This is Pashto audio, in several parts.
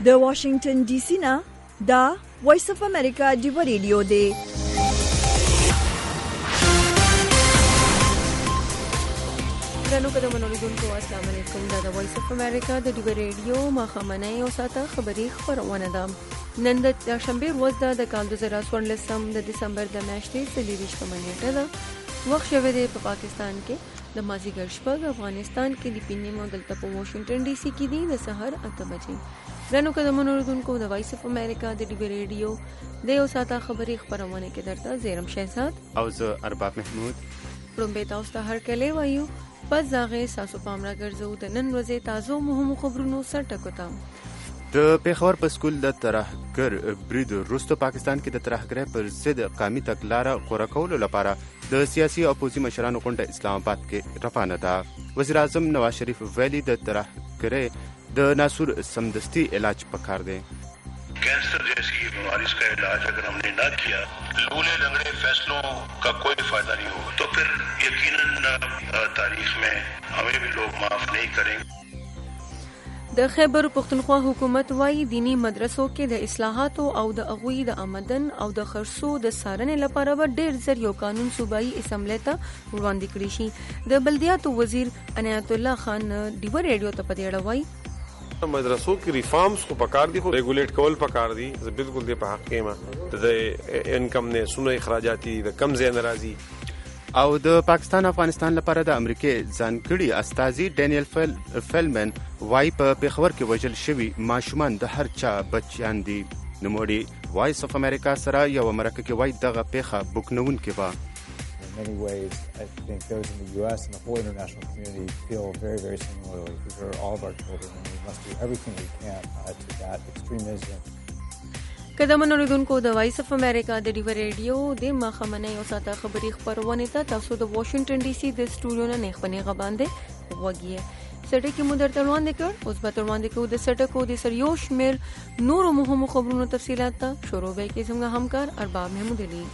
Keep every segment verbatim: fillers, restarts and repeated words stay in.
د واشنگټن ډي سي نه دا وایس اف امریکا ډیو ریډیو دی. درنو قدمونو لیدونکو السلام علیکم. دا د وایس اف امریکا د ډیو ریډیو ماښامنۍ او ساته خبري خبرونه ده. نن د شنبه ورځ ده د کال دوه زره څوارلسم د دسمبر د میاشتې څلېرویشتمه نیټه ده. وخت شوی دی په پاکستان کې د مازدیګر شپږ، افغانستان کې د پینیم او دلته په واشنگټن ډي سي کې دی د سحر اته بجې. درنو قدمونو لیدونکو د وایس اف امریکا د ډیو ریډیو د یو ساته خبري خبرونه کې درته زیرم شهزاد او زه ارباب محمود پرومبه تاسو ته هر کله وایو. پس ځاغې ساسو پامرا ګرځو د نن ورځې تازه مهمو خبرونو سر ټکوتا. د پیښور په سکول د ترهګر برید وروسته پاکستان کې د ترهګرۍ پر ضد قومي تګلاره غوره کولو لپاره د سیاسي او پوځي مشرانو غونډه اسلام آباد کې روانه ده. وزیر اعظم نواز شریف ویلي د ترهګرۍ د ناسور سمدستی علاج پکار دی. Cancer जैसी बीमारी का इलाज अगर हमने ना किया, लूले लंगड़े फैसलों का कोई फायदा नहीं होगा, तो फिर यकीनन तारीख में हमें भी लोग माफ नहीं करेंगे. د خیبر پختونخوا حکومت وايي دینی مدرسو کې د اصلاحاتو او د اغوی د آمدن او د خرڅو د سارنې لپاره به ډېر زر یو قانون صوبایي اسمبلی ته وړاندې کړی شي. د بلدیاتو وزیر عنایت الله خان ډیو ریډیو ته په دې اړه وايي مدرسو کې ریفارمز خو پکار دي، خو ریګولیټ کول پکار دي. زه بالکل دې په حق کې ما د انکم نه سونه اخراجاتي د کم ځای ناراضي. او د پاکستان افغانستان لپاره د امریکای ځانګړي استازي ډینیل فل فلمن وايي په پیښور کې وژل شوي ماشومان د هر چا بچیان دي. نوموړي وایس اف امریکا سره یو مرکه کې وايي دغه پیښه بوکنونکې وه. In many ways, I think those in the U S and the whole international community feel very, very similarly. These are all of our children, and we must do everything we can uh, to combat extremism. قدمونو لیدونکو د وایس اف امریکا د ډیو ریډیو د ماښامنۍ او ساته خبري خبرونه ته تاسو د واشنگټن ډي سي د سټوډیو نه نښبنې غباندې وګورئ. سټه کې مو درته وړاندې کړ. اوس به تر وړاندې کوو د سټه کو د سر یو شمېر نورو مهمو خبرونو تفصیلات ته. شروع به کې زموږ همکار ارباب محمود علي.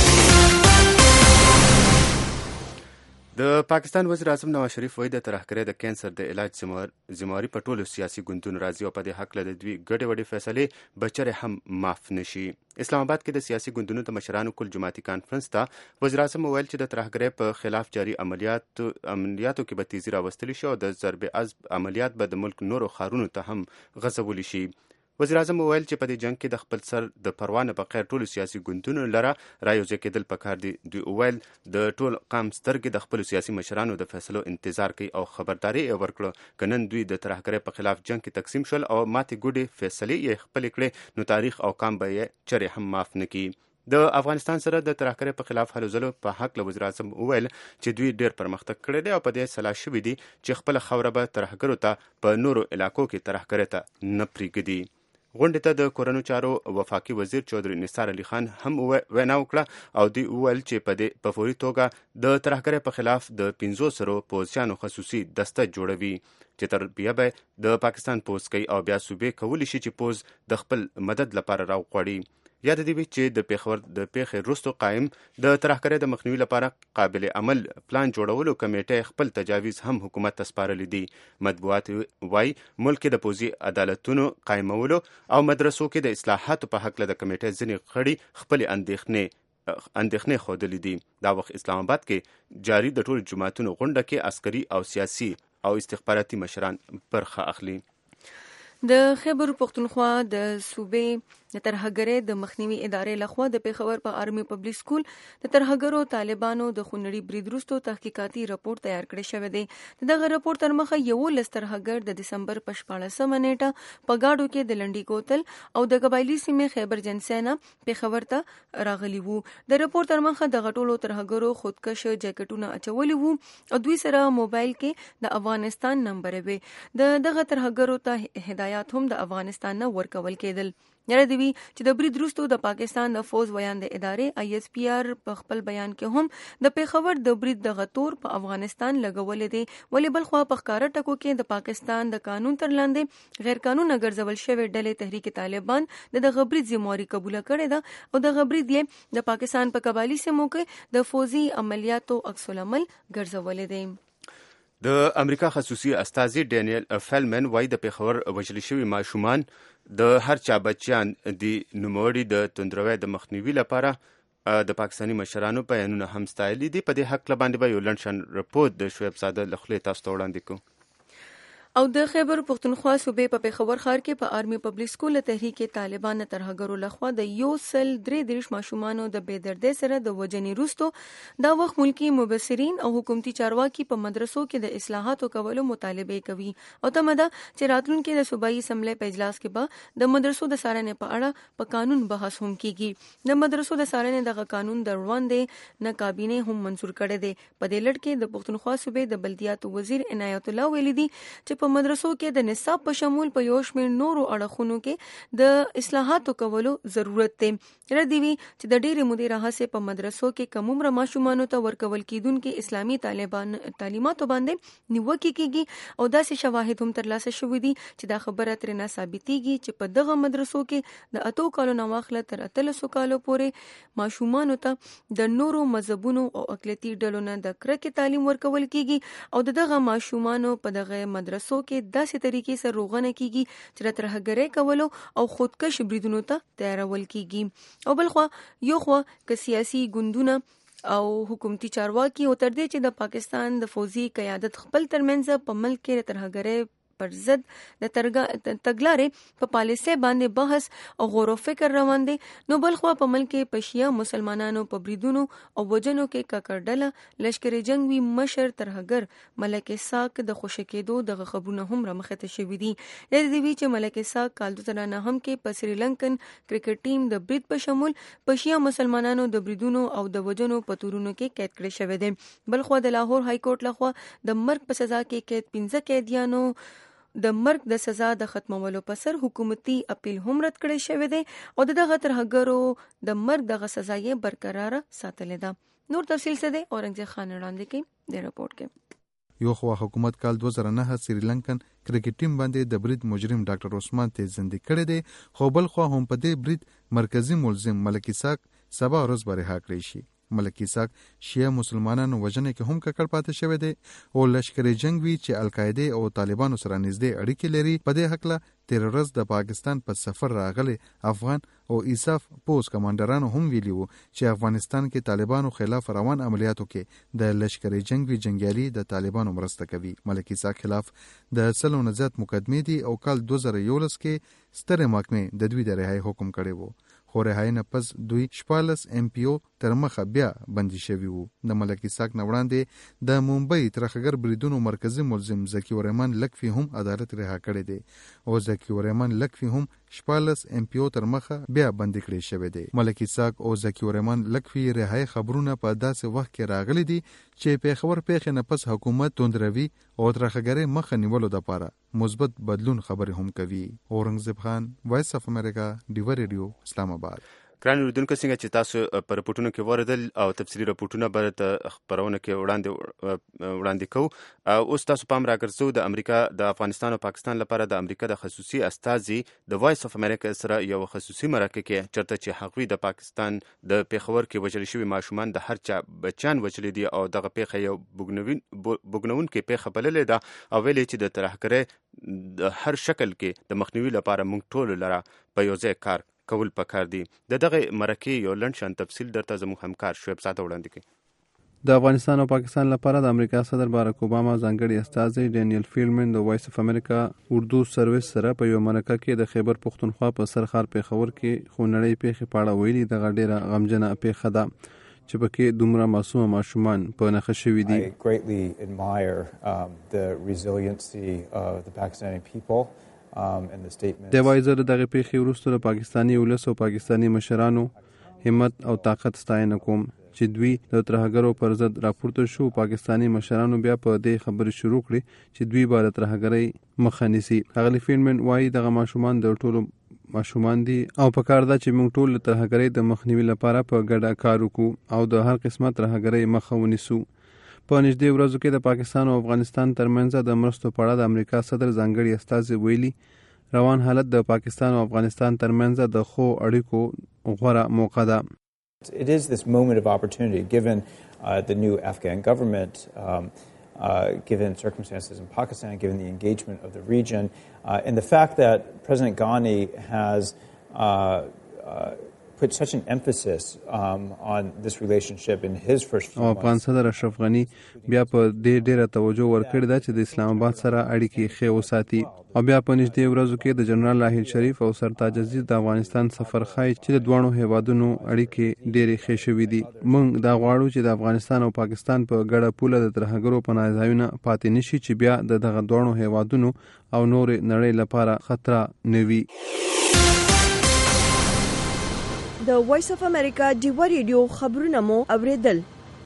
د پاکستان وزیر اعظم نواز شریف وایي د ترهګرۍ د کینسر د علاج ذمہواري په ټولو سیاسي ګوندونو راځي او په دې هکله د دوی ګډې وډې فیصلې به چرې هم معاف نشي. اسلام آباد کې د سیاسي ګوندونو د مشرانو کل جماعتي کانفرنس ته وزیر اعظم وویل چې د ترهګرۍ په خلاف جاري عملیات عملیاتو کې به تیزي راوستلی شي او د ضرب عضب عملیات به د ملک نورو ښارونو ته هم غځولی شي. وزیر اعظم وویل چې په دې جنگ کې د خپل سر د پروا نه بغیر ټولو سیاسي ګوندونو لره رايوځای کېدل پکار دي. دوی وویل د ټول قام سترګې د خپلو سیاسي مشرانو د فیصلو انتظار کوي او خبرداري یې ورکړه که نن دوی د ترهګرۍ په خلاف جنگ کې تقسیم شول او ماتې ګوډې فیصلې یې خپلې کړې نو تاریخ او قام به یې چرې هم معاف نه کړي. د افغانستان سره د ترهګرۍ په خلاف هلو ځلو په حق له وزیر اعظم وویل چې دوی ډېر پرمختګ کړی دی او په دې سلا شوي دي چې خپله خاوره به ترهګرو ته په نورو علاقو کې ترهګرۍ ته نه پرېږدي. غونډې ته د کورنیو چارو وفاقي وزیر چودھری نثار علي خان هم وینا وکړه او دوی وویل چې په دې په فوري توګه د ترهګرۍ په خلاف د پنځو سرو پوځیانو خصوصي دسته جوړوي چې تر بیا به د پاکستان پوځ کوي او بیا صوبې کولی شي چې پوځ د خپل مدد لپاره راوغواړي. یاد دې وي چې د پیښور د پیښې وروسته قایم د ترهګرۍ د مخنیوي لپاره قابل عمل پلان جوړولو کمیټې خپل تجاویز هم حکومت ته سپارلی دي. مطبوعات وايي ملک کې د پوځي عدالتونو قایمولو او مدرسو کې د اصلاحاتو په حق له د کمیټې ځینې غړي خپلې اندېښنې اندېښنې ښودلې دي. دا وخت اسلام آباد کې جاري د ټولو جماعتونو غونډه کې عسکري او سیاسي او استخباراتي مشران برخه اخلي. د خیبر پختونخوا د صوبې د ترهګرۍ د مخنیوي ادارې لخوا د پیښور په آرمي پبلک سکول د ترهګرو طالبانو د خونړي برید وروسته تحقیقاتي راپور تیار کړی شوی دی. دغه راپور تر مخه یولس ترهګر د دسمبر په شپاړسمه نیټه په ګاډو کې د لنډي کوتل او د قبایلي سیمې خیبر جنسینا پیښور ته راغلي وو. د راپور تر مخه د غټولو ترهګرو خودکش جاکټونه اچولي وو او دوی سره موبایل کې د افغانستان نمبر وي. د دغه ترهګرو ته هدایات هم د افغانستان نه ورکول کېدل. یاره دی وی چې د برید وروسته د پاکستان د فوز ویاند ادارې آی ایس پی آر په خپل بیان کې هم د پیښور د برید د غتور په افغانستان لګولې دي. ولې بل خوا په ښکاره ټکو کې د پاکستان د قانون تر لاندې غیر قانوني ګرځول شوی ډلې تحریک طالبان د دغه برید ذمہواري قبول کړې ده او دغه برید یې د پاکستان په قبایلي سیمو کې د فوزي عملیاتو عکس العمل ګرځولې دي. د امریکا خصوصي استازي ډینیل فیلمن وايي د پیښور وژل شوي ماشومان د هر چا بچیان دي، نوموړي د توندروي د مخنیوي لپاره د پاکستاني مشرانو بیانونه هم ستایلي دي. په دې هکله باندې به یو لنډ رپورټ د شعیب ساده له خولې تاسو ته وړاندې کوو. او د خیبر پختونخوا صوبې په پیښور ښار کې په آرمي پبلک سکول تحریک طالبان ترهګرو لخوا د یو سل درې دېرش ماشومانو د بېدردۍ سره د وژنې وروسته دا وخت ملکي مبصرین او حکومتي چارواکي په مدرسو کې د اصلاحاتو کولو مطالبه کوي او تمه ده چې راتلونکي د صوبایي اسمبلی په اجلاس کې به د مدرسو د څارنې په اړه په قانون بحث هم کیږي. د مدرسو د څارنې دغه قانون د روانې نه کابینه هم منظور کړی دی. په دې لړ کې د پختونخوا صوبې د بلدیاتو وزیر عنایت الله ویلي دي چې په مدرسو کې د نصاب په شمول په یو شمېر نورو اړخونو کې د اصلاحاتو کولو ضرورت دی. ردی وی چې د ډېرې مودې راهیسې په مدرسو کې کم عمره ماشومانو ته ورکول کیدونکي اسلامي طالبان تعلیماتو باندې نیوکې کیږي او داسې شواهد هم ترلاسه شوي دي چې دا خبره ترې نه ثابتېږي چې په دغه مدرسو کې د اتو کالو نه واخله تر اتلسو کالو پورې ماشومانو ته د نورو مذهبونو او اقلیتي ډلو نه د کرکې تعلیم ورکول کیږي او د دغه ماشومانو په دغه مدرسو کې داسې طریقې سره روغنه کیږي چې د ترهګرۍ کولو او خودکش بریدونو ته تیارول کیږي. او بلخوا یو خوا که سیاسي ګوندونه او حکومتي چارواکي او تر دې چې د پاکستان د فوزي قیادت خپل ترمنځ په ملک کې ترهګرۍ پر ضد د تګلارې په پالیسۍ باندې بحث او غور و فکر روان دي، نو بلخوا په ملک کې په شیعه مسلمانانو په بریدونو او وجنو کې ککړ ډله لشکر جنگ وی مشر ترهګر ملک اسحاق د خوشی کېدو دغه خبرونه هم رامخته شوي دي. د دې وی چې ملک اسحاق کال دوه زره نهم کې په سریلانکن کرکټ ټیم د برید په شمول په شیعه مسلمانانو د بریدونو او د وجنو په تورونو کې قید کړی شوی دی. بلخوا د لاهور های کورټ لخوا د مرګ په سزا کې قید پنځه قیدیانو د مرګ د سزا د ختمولو په سر حکومتي اپیل هم رد کړی شوی دی او دغه ترهګرو د مرګ دغه سزا یې برقرار ساتلې ده. نور تفصیل څه دی اورنګزیب خان وړاندې کوي د رپورټ کې. یو خو حکومت کال دوه زره نه سریلانکن کرکټ ټیم باندې د برید مجرم ډاکټر عثمان تیزندي کړی دی، خو بل خو هم په دې برید مرکزی ملزم ملک اسحاق سبا ورځ به رها کړی شي. ملک اسحاق شیعه مسلمانانو وژنې کې هم ککړ پاتې شوی دی او لشکر جنگ وی چې القاعده او طالبانو سره نږدې اړیکې لري. په دې هکله تیر ورځ د پاکستان په سفر راغلي افغان او ایساف پوس کمانډرانو هم ویلي وو چې افغانستان کې طالبانو خلاف روان عملیاتو کې د لشکر جنگ وی جنگیالي د طالبانو مرسته کوي. ملک اسحاق خلاف د سلو نه زیات مقدمې دي او کال دوه زره یولس کې ستره محکمې د دوی د رهایی حکم کړی وو، خو رهایی نه پس دوی شپاړس ایم پی او تر مخه بیا بندي شوي وو. د ملک اسحاق نه وړاندې د ممبئی ترهګر بریدونو مرکزی ملزم ذکی الرحمن لکفي هم عدالت رها کړی دی او ذکی الرحمن لکفي هم شپاړس ایم پی او تر مخه بیا بندي کړی شوی دی. ملک اسحاق او ذکی الرحمن لکفي رهایی خبرونه په داسې وخت کې راغلي دي چې پیښور پیښې نه پس حکومت توندروي او ترهګرۍ مخه نیولو لپاره مثبت بدلون خبرې هم کوي. اورنګزیب خان، وایس اف امریکا، ډیو ریډیو، اسلام آباد. ګران اردوونکو څنګه چې تاسو په رپورټونو کې وردل او تفصیلي رپورټونه به د خبرونه کې وړاندې وړاندې کوو. اوس تاسو پام راګرځو د امریکا د افغانستان او پاکستان لپاره د امریکا د خصوصي استازي د وایس اف امریکا سره یو خصوصي مرکه کې چرته چې هغوی د پاکستان د پیښور کې وژل شوي ماشومان د هر چا بچیان وژلي دي او دغه پیښه یو بوږنونکې پیښه بللې ده او ویلې چې د ترهګرۍ د هر شکل کې د مخنیوي لپاره موږ ټول لره په یو ځای کار کول پکار دي. د دغه مرکې یو لنډ شان تفصیل درته زموږ همکار شعیب ساده وړاندې کوي. د افغانستان او پاکستان لپاره د امریکا صدر باراک اوباما ځانګړي استازی ډینیل فیلمن د وایس اف امریکا اردو سرویس سره په یو مرکه کې د خیبر پختونخوا په سرخار پیښور کې خونړۍ پیښې په اړه ویلي. دغه ډیره غمجنه پیښه ده چې پکې دومره معصوم ماشومان په نښه شوي دي. I greatly admire um, the resiliency of the Pakistani people. د وایزر دغه پیښې وروسته د پاکستاني ولس او پاکستاني مشرانو همت او طاقت ستاینه کوم چې دوی د ترهګرو پر ضد راپورته شو. پاکستاني مشرانو بیا په دې خبرې شروع کړې چې دوی به د ترهګرۍ مخه نیسي. هغه فیلمن وایي دغه ماشومان د ټولو ماشومان دي او په کار ده چې موږ ټول د ترهګرۍ د مخنیوي لپاره په ګډه کار وکړو او د هر قسمه ترهګرۍ مخه ونیسو. په نږدې ورځو کې د پاکستان او افغانستان ترمنځ د مرستو په اړه د امریکا صدر ځانګړي استازي ویلي روان حالت د پاکستان او افغانستان ترمنځ د ښو اړیکو غوره موقع ده. It is this moment of opportunity given uh, the new Afghan government um, uh, given circumstances in Pakistan, given the engagement of the region, uh, and the fact that President Ghani has uh, uh, put such an emphasis um, on this relationship in his first few months. افغان صدر اشرف غنی بیا په دې ډیره توجه ورکړې ده چې د اسلام آباد سره اړیکې ښې وساتي او بیا په نږدې ورځو کې د جنرال لاهیر شریف او سرتاج عزیز د افغانستان سفر ښایي چې د دواړو هیوادونو اړیکې ډېرې ښې شوې دي. موږ دا غواړو چې د افغانستان او پاکستان په ګډه پوله د ترهګرو پناه ځایونه پاتې نشي چې بیا د دغه دواړو هیوادونو او نورې نړۍ لپاره خطر نه وي. د وایس اف امریکا ډیوا ریډیو خبرونه مو اوریدل.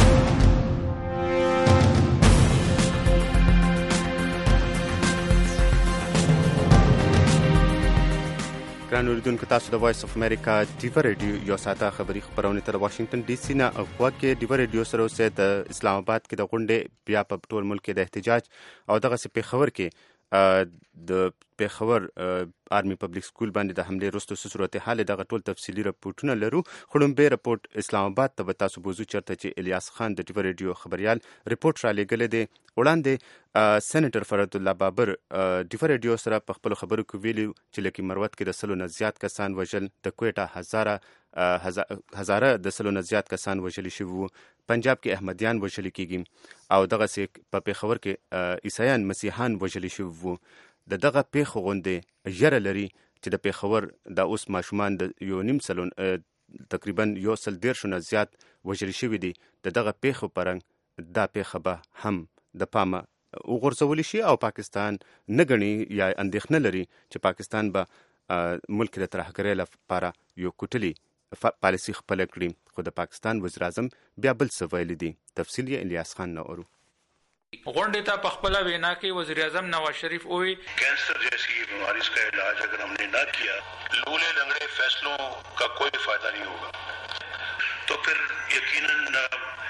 ګران اوریدونکو، تاسو د وایس اف امریکا ډیوا ریډیو یو ساعته خبري خبرونه تر واشنگټن ډي سي نه او واکه ډیوا ریډیو سره اوسه د اسلام آباد کې د غونډې بیا په ټول ملک کې د احتجاج او دغه سپې خبر کې د پیښور آرمي پبلک سکول باندې د حمله وروسته څه صورت حال دغه ټول تفصیلي راپورټونه لرو. خړومبه راپورټ اسلام آباد ته تاسو بوزو چرته چې الیاس خان د ټیوی ریډیو خبريال ریپورټ را لګل دي. وړاندې سېنیټر فرد الله بابر ټیوی ریډیو سره په خپل خبرو کې ویلي چې لکه مروت کې د سلو نه زیات کسان وژل، د کوټه هزاره هزاره د سلو نه زیات کسان وژل شوي، پنجاب کې احمدیان وژل کیږي او دغه سي په پیښور کې عیسایان مسیحان وژل شوي. د دغه پیښو غونډې ژره لري چې د پیښور د اوس ماشومان د یو نیم سلون تقریبا یو سل دیرشو نه زیات وژل شوي دي. د دغه پیښو پرنګ دا پیښه به هم د پامه وغورځول شي او پاکستان نه ګڼي یا اندېښنه لري چې پاکستان به ملک د ترهګرۍ لپاره یو کوټلي پالیسي خپله کړي. خو د پاکستان وزیر اعظم بیا بل څه ویلي دي. تفصیل یې الیاس خان نه اورو. غونډې ته په خپله وینا کې وزیر اعظم نواز شریف وویل کینسر جیسی بیماری کا علاج اگر ہم نے نہ کیا لولے لنگڑے فیصلوں کا کوئی فائدہ نہیں ہوگا تو پھر یقیناً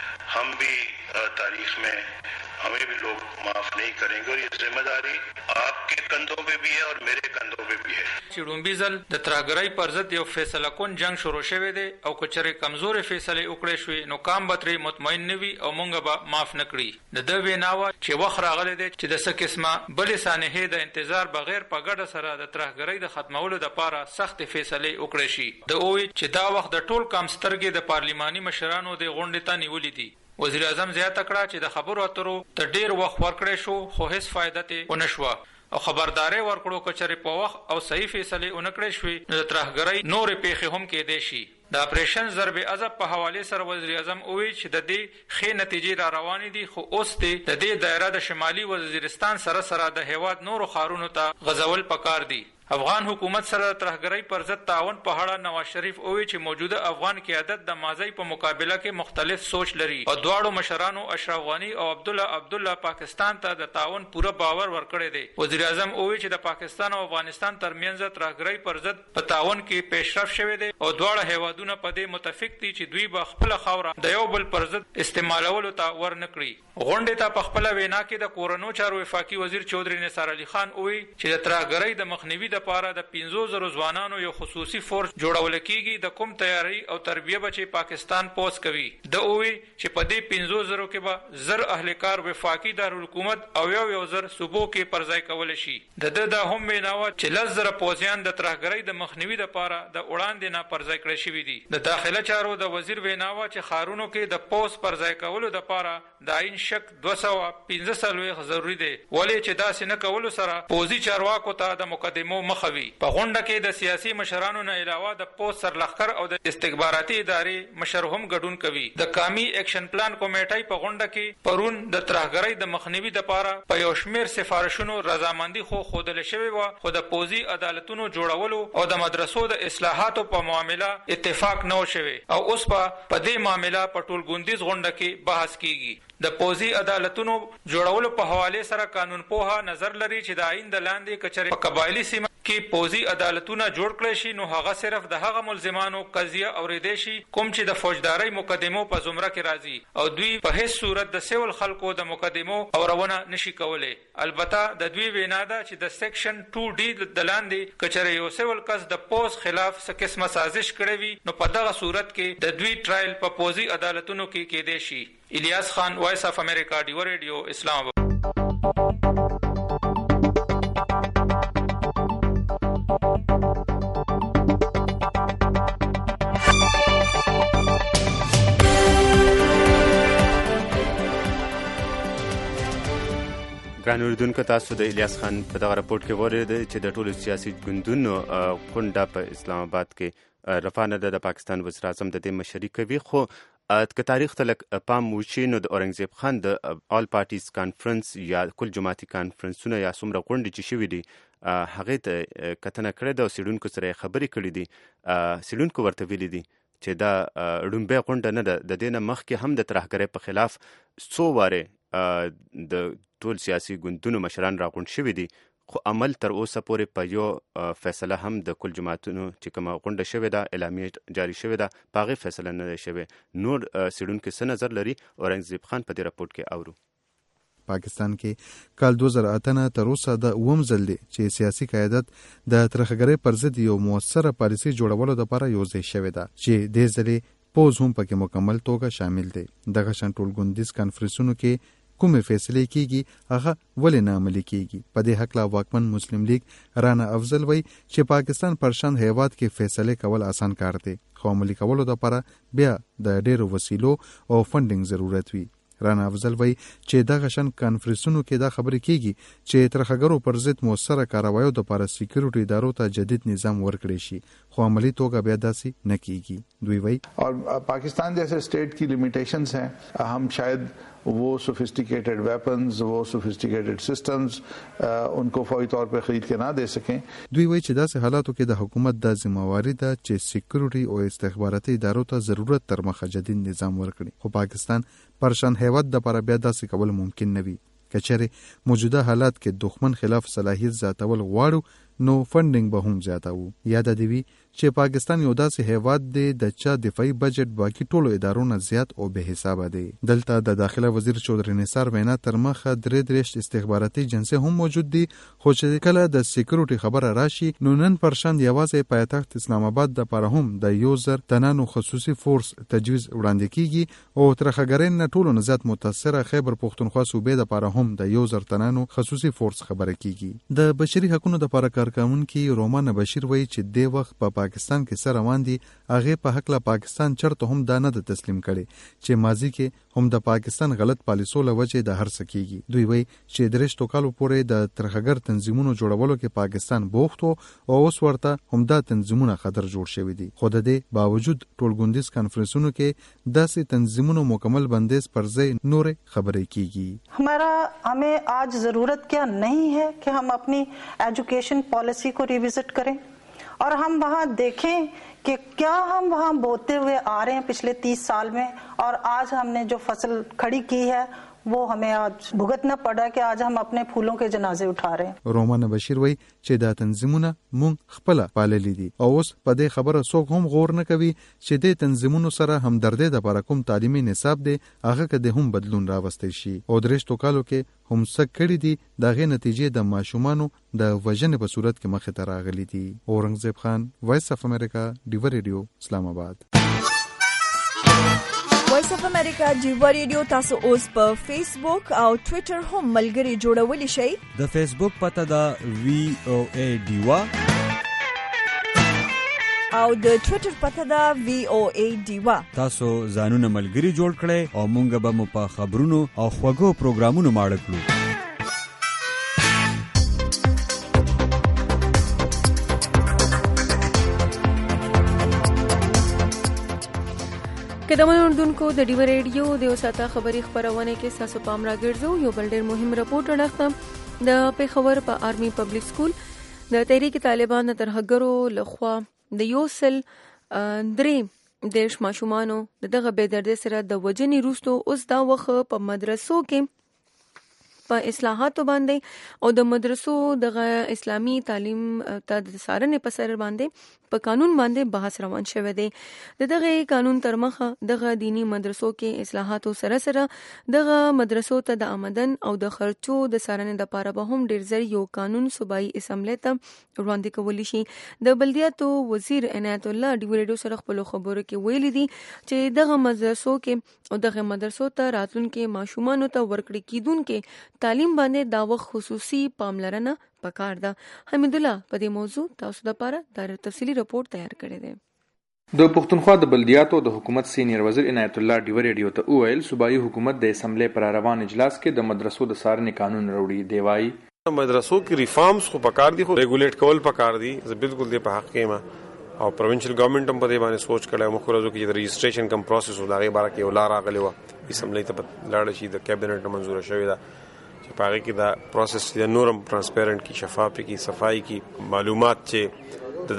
ہم بھی تاریخ میں ہمیں بھی لوگ معاف نہیں کریں گے اور یہ ذمہ داری آپ کے کندھوں پہ بھی ہے اور میرے کندھوں پہ بھی ہے. چې لومبي ځل د ترهګرۍ پر ضد یو فیصله کون جنگ شروع شوی دی او که چېرې کمزورې فیصلې وکړې شوې نو کام به ترې مطمئن نه وي او موږ به معاف نه کړي. د ده وینا وه چې وخت راغلی دی چې د څه قسمه بلې سانحې د انتظار بغیر په ګډه سره د ترهګرۍ د ختمولو دپاره سختې فیصلې وکړې شي. ده وویل چې دا وخت د ټول کام سترګې د پارلماني مشرانو د غونډې ته نیولې دي. وزیر اعظم زیاته کړه چې د خبرو اترو ته ډیر وخت ورکړی شو خو هیڅ فایده ترې ونه شوه او خبرداری ورکړو که چېرې په وخت او صحیح فیصلې ونه کړې شوې نو د ترهګرۍ نورې پیښې هم کېدی شي. د اپریشن ضرب عضب په حوالې سره وزیر اعظم وویل چې د دې ښې نتیجې را روانې دي خو اوس دې د دې دایره د شمالي وزیرستان سره سره د هیواد نورو ښارونو ته غځول پکار دي. افغان حکومت سره د ترهګرۍ پر ضد تعاون په اړه نواز شریف وویل چې موجوده افغان قیادت د ماضی په مقابله کې مختلف سوچ لري او دواړو مشرانو اشرف غنی او عبدالله عبدالله پاکستان ته د تعاون پوره باور ورکړی دی. وزیر اعظم وویل چې د پاکستان او افغانستان ترمنځ د ترهګرۍ پر ضد په تعاون کې پیشرفت شوی دی او دواړه هیوادونه په دې متفق دي چې دوی به خپله خاوره د یو بل پر ضد استعمالولو ته ورنه کړي. غونډې ته په خپله وینا کې د کورنو چارو وفاقي وزیر چودري نثار علي خان وویل چې د ترهګرۍ د مخنیوي لپاره د پنځو زرو ځوانانو یو خصوصي فورس جوړول کېږي د کوم تیاری او تربیه به چې پاکستان پوس کوي. د وویل چې په دې پنځو زرو کې به زر اهل کار وفاقي دارالحکومت او یو یو زر صوبو کې پر ځای کولی شي. د ده دا هم وینا وه چې لس زره پوځیان د ترهګرۍ د مخنیوي لپاره د وړاندې نه پر ځای کړی شوي دي. د داخله چارو د وزیر وینا وه چې ښارونو کې د پوس پر ځای کولو لپاره د عین شک دوه سوه پنځه څلوېښت ضروري دی ولې چې داسې نه کولو سره پوځي چارواکو ته د مقدمو مخه وي. په غونډه کې د سیاسي مشرانو نه علاوه د پوست سرلښکر او د استخباراتي ادارې مشر هم ګډون کوي. د قامي اکشن پلان کمیټۍ په غونډه کې پرون د ترهګرۍ د مخنیوي لپاره په یو شمېر سفارشونو رضامندي خو ښودل شوې وه خو د پوځي عدالتونو جوړولو او د مدرسو د اصلاحاتو په معامله اتفاق نه و شوی او اوس به په دې معامله په ټولګوندیز غونډه کې بحث کیږي. د پوځي عدالتونو جوړولو په حواله سره قانون پوها نظر لري چې د آئین د لاندې کچره په قبایلی سیمه کې پوزي عدالتونه جوړ کړي شي نو هغه صرف د هغه ملزمانو قضیه اورېدې شي کوم چې د فوجداري مقدمو په زمره کې راځي او دوی په هیڅ صورت د سیول خلکو د مقدمو اورونه نشي کولای. البته د دوی وینا ده چې د سیکشن ټو ډي د لاندې کچره یو سیول کس د پوز خلاف څه قسمه سازش کړې وي نو په دغه صورت کې د دوی ټرایل په پوزي عدالتونو کې کېدای شي. الیاس خان، وایس اف امریکا، ډیو ریډیو، اسلام آباد. ګران اوریدونکو، تاسو د الیاس خان په دغه راپورټ کې واورېد چې د ټولو سیاسي ګوندونو کونډه په اسلام آباد کې رفاه نه ده. د پاکستان وزیر اعظم د دې مشري کوي، خو که تاریخ ته لږ پام وشي نو د اورنګزیب خان د آل پارټیز کانفرنس یا کل جماعتي کانفرنسونه یا څومره غونډې چې شوي دي هغې ته کتنه کړې ده او څېړونکو سره یې خبرې کړې دي. څېړونکو ورته ویلي دي چې دا ړومبۍ غونډه نه ده. د دې نه مخکې هم د ترهګرۍ په خلاف څو وارې د ټول سیاسي ګوندونو مشران راغونډ شوي دي، خو عمل تر اوسه پورې په یو فیصله هم د کل جماعتونو چې کومه غونډه شوې ده، اعلامیه جاري شوې ده، په هغې فیصله نه ده شوې. نور څېړونکي څه نظر لري؟ اورنګزیب خان په دې راپورټ کې اورو. پاکستان کې کال دوه زره اته نه تر اوسه د اووم ځل دی چې سیاسي قیادت د ترهګرۍ پر ضد یو موثره پالیسي جوړولو لپاره یو ځای شوې ده چې دې ځلې پوز هم پکې مکمل توګه شامل دی. دغه شان ټولګوندیز کانفرنسونو کې کومې فیصلې کیږي هغه ولې نه عملي کیږي؟ په دې هکله واکمن مسلم لیگ رانا افضل وایي چې پاکستان پر شان هیواد کې فیصلې کول آسان کار دی، خو عملي کولو لپاره بیا د ډېرو وسیلو او فنډینګ ضرورت وي. رانا افضل وایي چې دغه شان کانفرنسونو کې دا خبرې کیږي چې ترهګرو پر ضد موثره کاروایو لپاره سکیورټي ادارو ته جدید نظام ورکړي شي، خو عملي توګه بیا داسې نه کیږي. دوی وایي اور پاکستان جیسے اسٹیٹ کی لیمیٹیشنز ہیں، ہم شاید وہ سوفسٹیکیٹڈ ویپنز، وہ سوفسٹیکیٹڈ سسٹمز ان کو فوری طور پہ خرید کے نہ دے سکیں. دوی وایي چې داسې حالاتو کې د حکومت د ذمہواری ده چې سکیورټي او استخباراتي ادارو ته ضرورت تر مخه جدید نظام ورکړي، خو پاکستان پرشان هیواد د لپاره بیا داسې کول ممکن نه وي. که چېرې موجوده حالات کې دښمن خلاف صلاحیت زیاتول غواړو نو فنډینګ به هم زیاتوو. یاد دې وي چې پاکستان یو داسې هیواد دی د چا دفاعي بجټ باقي ټولو ادارو نه زیات او بې حسابه دی. دلته د داخله وزیر چودري نثار وینا تر مخه درې درېشت استخباراتي جنسې هم موجود دي، خو چې کله د سکیورټي خبره راشي نو نن پرشان یوازې پایتخت اسلام آباد دپاره هم د یو زر تنانو خصوصي فورس تجویز وړاندې کیږي او ترهګرۍ نه ټولو نه زیات متاثره خیبر پښتونخوا صوبې دپاره هم د یو زر تنانو خصوصي فورس خبره کیږي. د بشري حقوقو دپاره کارکونکي رومان بشیر وایي چې د وخت په پاکستان کې سره روان دي، هغه په حق له پاکستان چرته هم دا نه د تسلیم کړي چې ماضي کې هم د پاکستان غلط پالیسو له وجې د هر څه کیږي. دوی وایي چې درېشتو کالو پورې د ترهګر تنظیمونو جوړولو کې پاکستان بوخت او اوس ورته همدا تنظیمونه خطر جوړ شوي دي، خو د دې باوجود ټولګوندیز کانفرنسونو کې داسې تنظیمونو مکمل بندیز پر ځای نورې خبرې کیږي. हमारा हमें आज ज़रूरत क्या नहीं है कि हम अपनी एजुकेशन पॉलिसी को रिविजिट करें और हम वहाँ देखें कि क्या हम वहाँ बोते हुए आ रहे हैं पिछले तीस साल में और आज हमने जो फसल खड़ी की है वो हमें आज भुगतना पड़ रहा है कि आज हम अपने फूलों के जनाजे उठा रहे हैं. رومان بشیر وایي چې دا تنظیمونه مونږ خپله پاللي دي او اوس په دې خبره څوک هم غور نه کوي چې دې تنظیمونو سره همدردۍ دپاره کوم تعلیمي نصاب دی هغه که د هم بدلون راوستی شي او درېشتو کالو کې هم څه کړي دي د هغې نتیجې د ماشومانو د وژنې په صورت کې مخې ته راغلي دي. اورنګزیب خان، وایس اف امریکا، ډیو ریډیو، اسلام آباد. وایس اف امریکا ډیو ریډیو تاسو اوس په فیسبوک او ټویټر هم ملګري جوړولی شئ. د فیسبوک پته ده وی او ای ډیوا او د ټویټر پته ده وی او ای ډیوا. تاسو ځانونه ملګري جوړ کړئ او مونږ به مو په خبرونو او خوږو پروګرامونو ماړه کړو. که د منوردونکو د ډیو ریډیو د یو ساعته خبري خبرونه کې تاسو پام راګرځو یو بل ډېر مهم رپورټ راغلی د پیښور په آرمي پبلک سکول د تحریک طالبان ترهګرو لخوا د یو سل درې دیش ماشومانو دغه بې دردۍ سره د وجنې وروسته اوس دا وخت په مدرسو کې په اصلاحاتو باندې او د مدرسو د اسلامي تعلیم ته د سارنې په سر باندې په قانون باندې بحث روان شوی دی. د دغه قانون تر مخه دغه دینی مدرسو کې اصلاحاتو سره سره دغه مدرسو ته د آمدن او د خرچو د سارنې د لپاره به هم ډیر زر یو قانون صوبایي اسمبلی ته وړاندې کولی شي. د بلدیاتو وزیر عنایت الله ډیو ریډیو سره خپل خبرو کې ویلي دي چې دغه مدرسو کې او دغه مدرسو ته راتلونکي ماشومان ته ورکړي کیدونکې تعلیم باندې دا وخت خصوصي پاملرنه پکار ده. حمید الله په دې موضوع تاسو لپاره د تفصیلی رپورت تیار کړی دی. د پښتونخوا د بلدیاتو د حکومت سینیئر وزیر عنایت الله ډیو ریډیو ته وویل صوبایي حکومت د اسمبلی پر روان اجلاس کې د مدرسو د سارنې قانون راوړي. دی وايي مدرسو کې ریفارمز خو پکار دي، خو ریګولیټ کول پکار دي. زه بالکل دې په حق کې ما او پروینشل گورنمنت هم په دې باندې سوچ کړی. مخ ورځو کې د رجسټریشن کم پروسس و دغه باره کې ولار راغلی و اسمبلی ته لاړ شي د کابینټ منزور شوی دا چې پاره کې دا پروسس د نورم ترانسپیرنٹ کی شفاف کی صفائی کی معلومات چې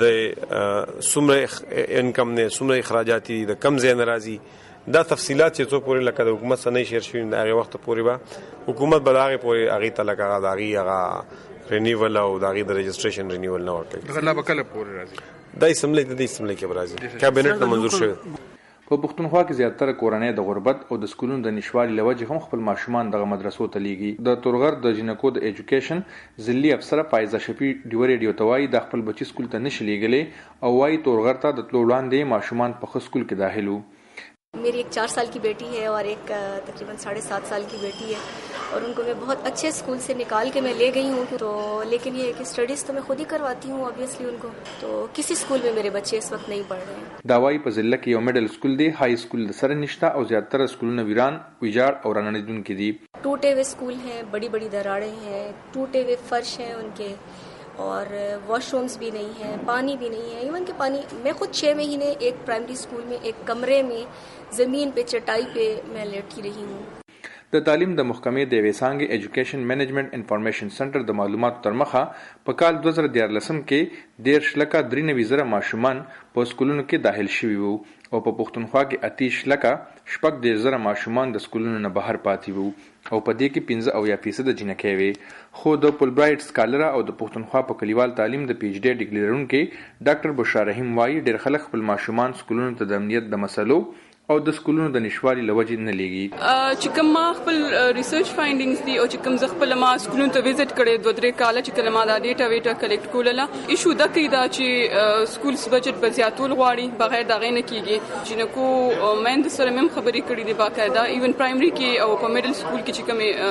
د سمره انکم نه سمره اخراجاتي د کم ځای ناراضي دا تفصيلات چې څو پورې لکه د حکومت سره نه شیر شوی د هغه وخت پورې با حکومت بلاغه پورې هغه ته لکه دا هغه رینیول او دا هغه د رجسټریشن رینیول نه ورکړي. دا به کله پورې راځي دا اسمبلی د اسمبلی کې راځي کابینټ نه منزور شوی. په پښتونخوا کې زیاتره کورنۍ د غربت او د سکولونو د نشوالي لوجه هم خپل ماشومان دغه مدرسو ته لیږي. د تورغر د جنکو د ایجوکیشن ضلعي افسر فایزه شفیع ډیو ریډیو ته وایي د خپل بچی سکول ته نشي لیږلی او وایي تورغر ته د تلو وړاندې ماشومان په ښه سکول کې داخل وو. मेरी एक चार साल की बेटी है और एक तकरीबन साढ़े सात साल की बेटी है और उनको मैं बहुत अच्छे स्कूल से निकाल के मैं ले गई हूँ. तो लेकिन ये है कि स्टडीज़ तो मैं खुद ही करवाती हूँ ऑब्वियसली उनको, तो किसी स्कूल में मेरे बच्चे इस वक्त नहीं पढ़ रहे हैं. दावाई په ضلع کې یو میډل سکول دی، هائی سکول د سره نشته او زیاتره سکولونه ویران ویجاړ او رانړېدونکي دي. टूटे हुए स्कूल हैं, बड़ी बड़ी दरारें हैं, टूटे हुए फर्श हैं उनके और वॉशरूम्स भी नहीं है, पानी भी नहीं है. इवन के पानी मैं खुद छः महीने एक प्राइमरी स्कूल में एक कमरे में ज़मीन पे चटाई पे मैं लेटी रही हूँ. د تعلیم د محکمې د ویسانګ ایجوکیشن مینجمنت انفارمیشن سنټر د معلوماتو تر مخه په کال دوه زره دیارلسم کې دیرش لکه درې نوي زره ماشومان په سکولونو کې داخل شوي وو او په پښتونخوا کې اتیش لکه شپږ دېرش زره ماشومان د سکولونو نه بهر پاتې وو او په دې کې پنځه اویا فیصد جنکۍ وې. خو د پولبرایټ سکالر او د پښتونخوا په کلیوال تعلیم د پی ایچ ډي ډیګري لرونکي ډاکټر بشرا رحیم وایي ډېر خلک خپل ماشومان سکولونو ته د امنیت د مسلو او د سکولونو د نشوالي لوجې نه لیږي. چې کوم ما خپل ریسرچ فایندینګز دي او چې کوم زه خپل ما سکولونو ته وزټ کړې دوه درې کاله چې کله ما دا ډیټا ویټا کلیکټ کوله ایشو دا کوي دا چې سکولز بجټ په زیاتول غواړي بغیر دا غي نه کیږي. جنکو مند سره مم خبرې کړې دي باقاعده ایون پرایمری کې او په میډل سکول کې چې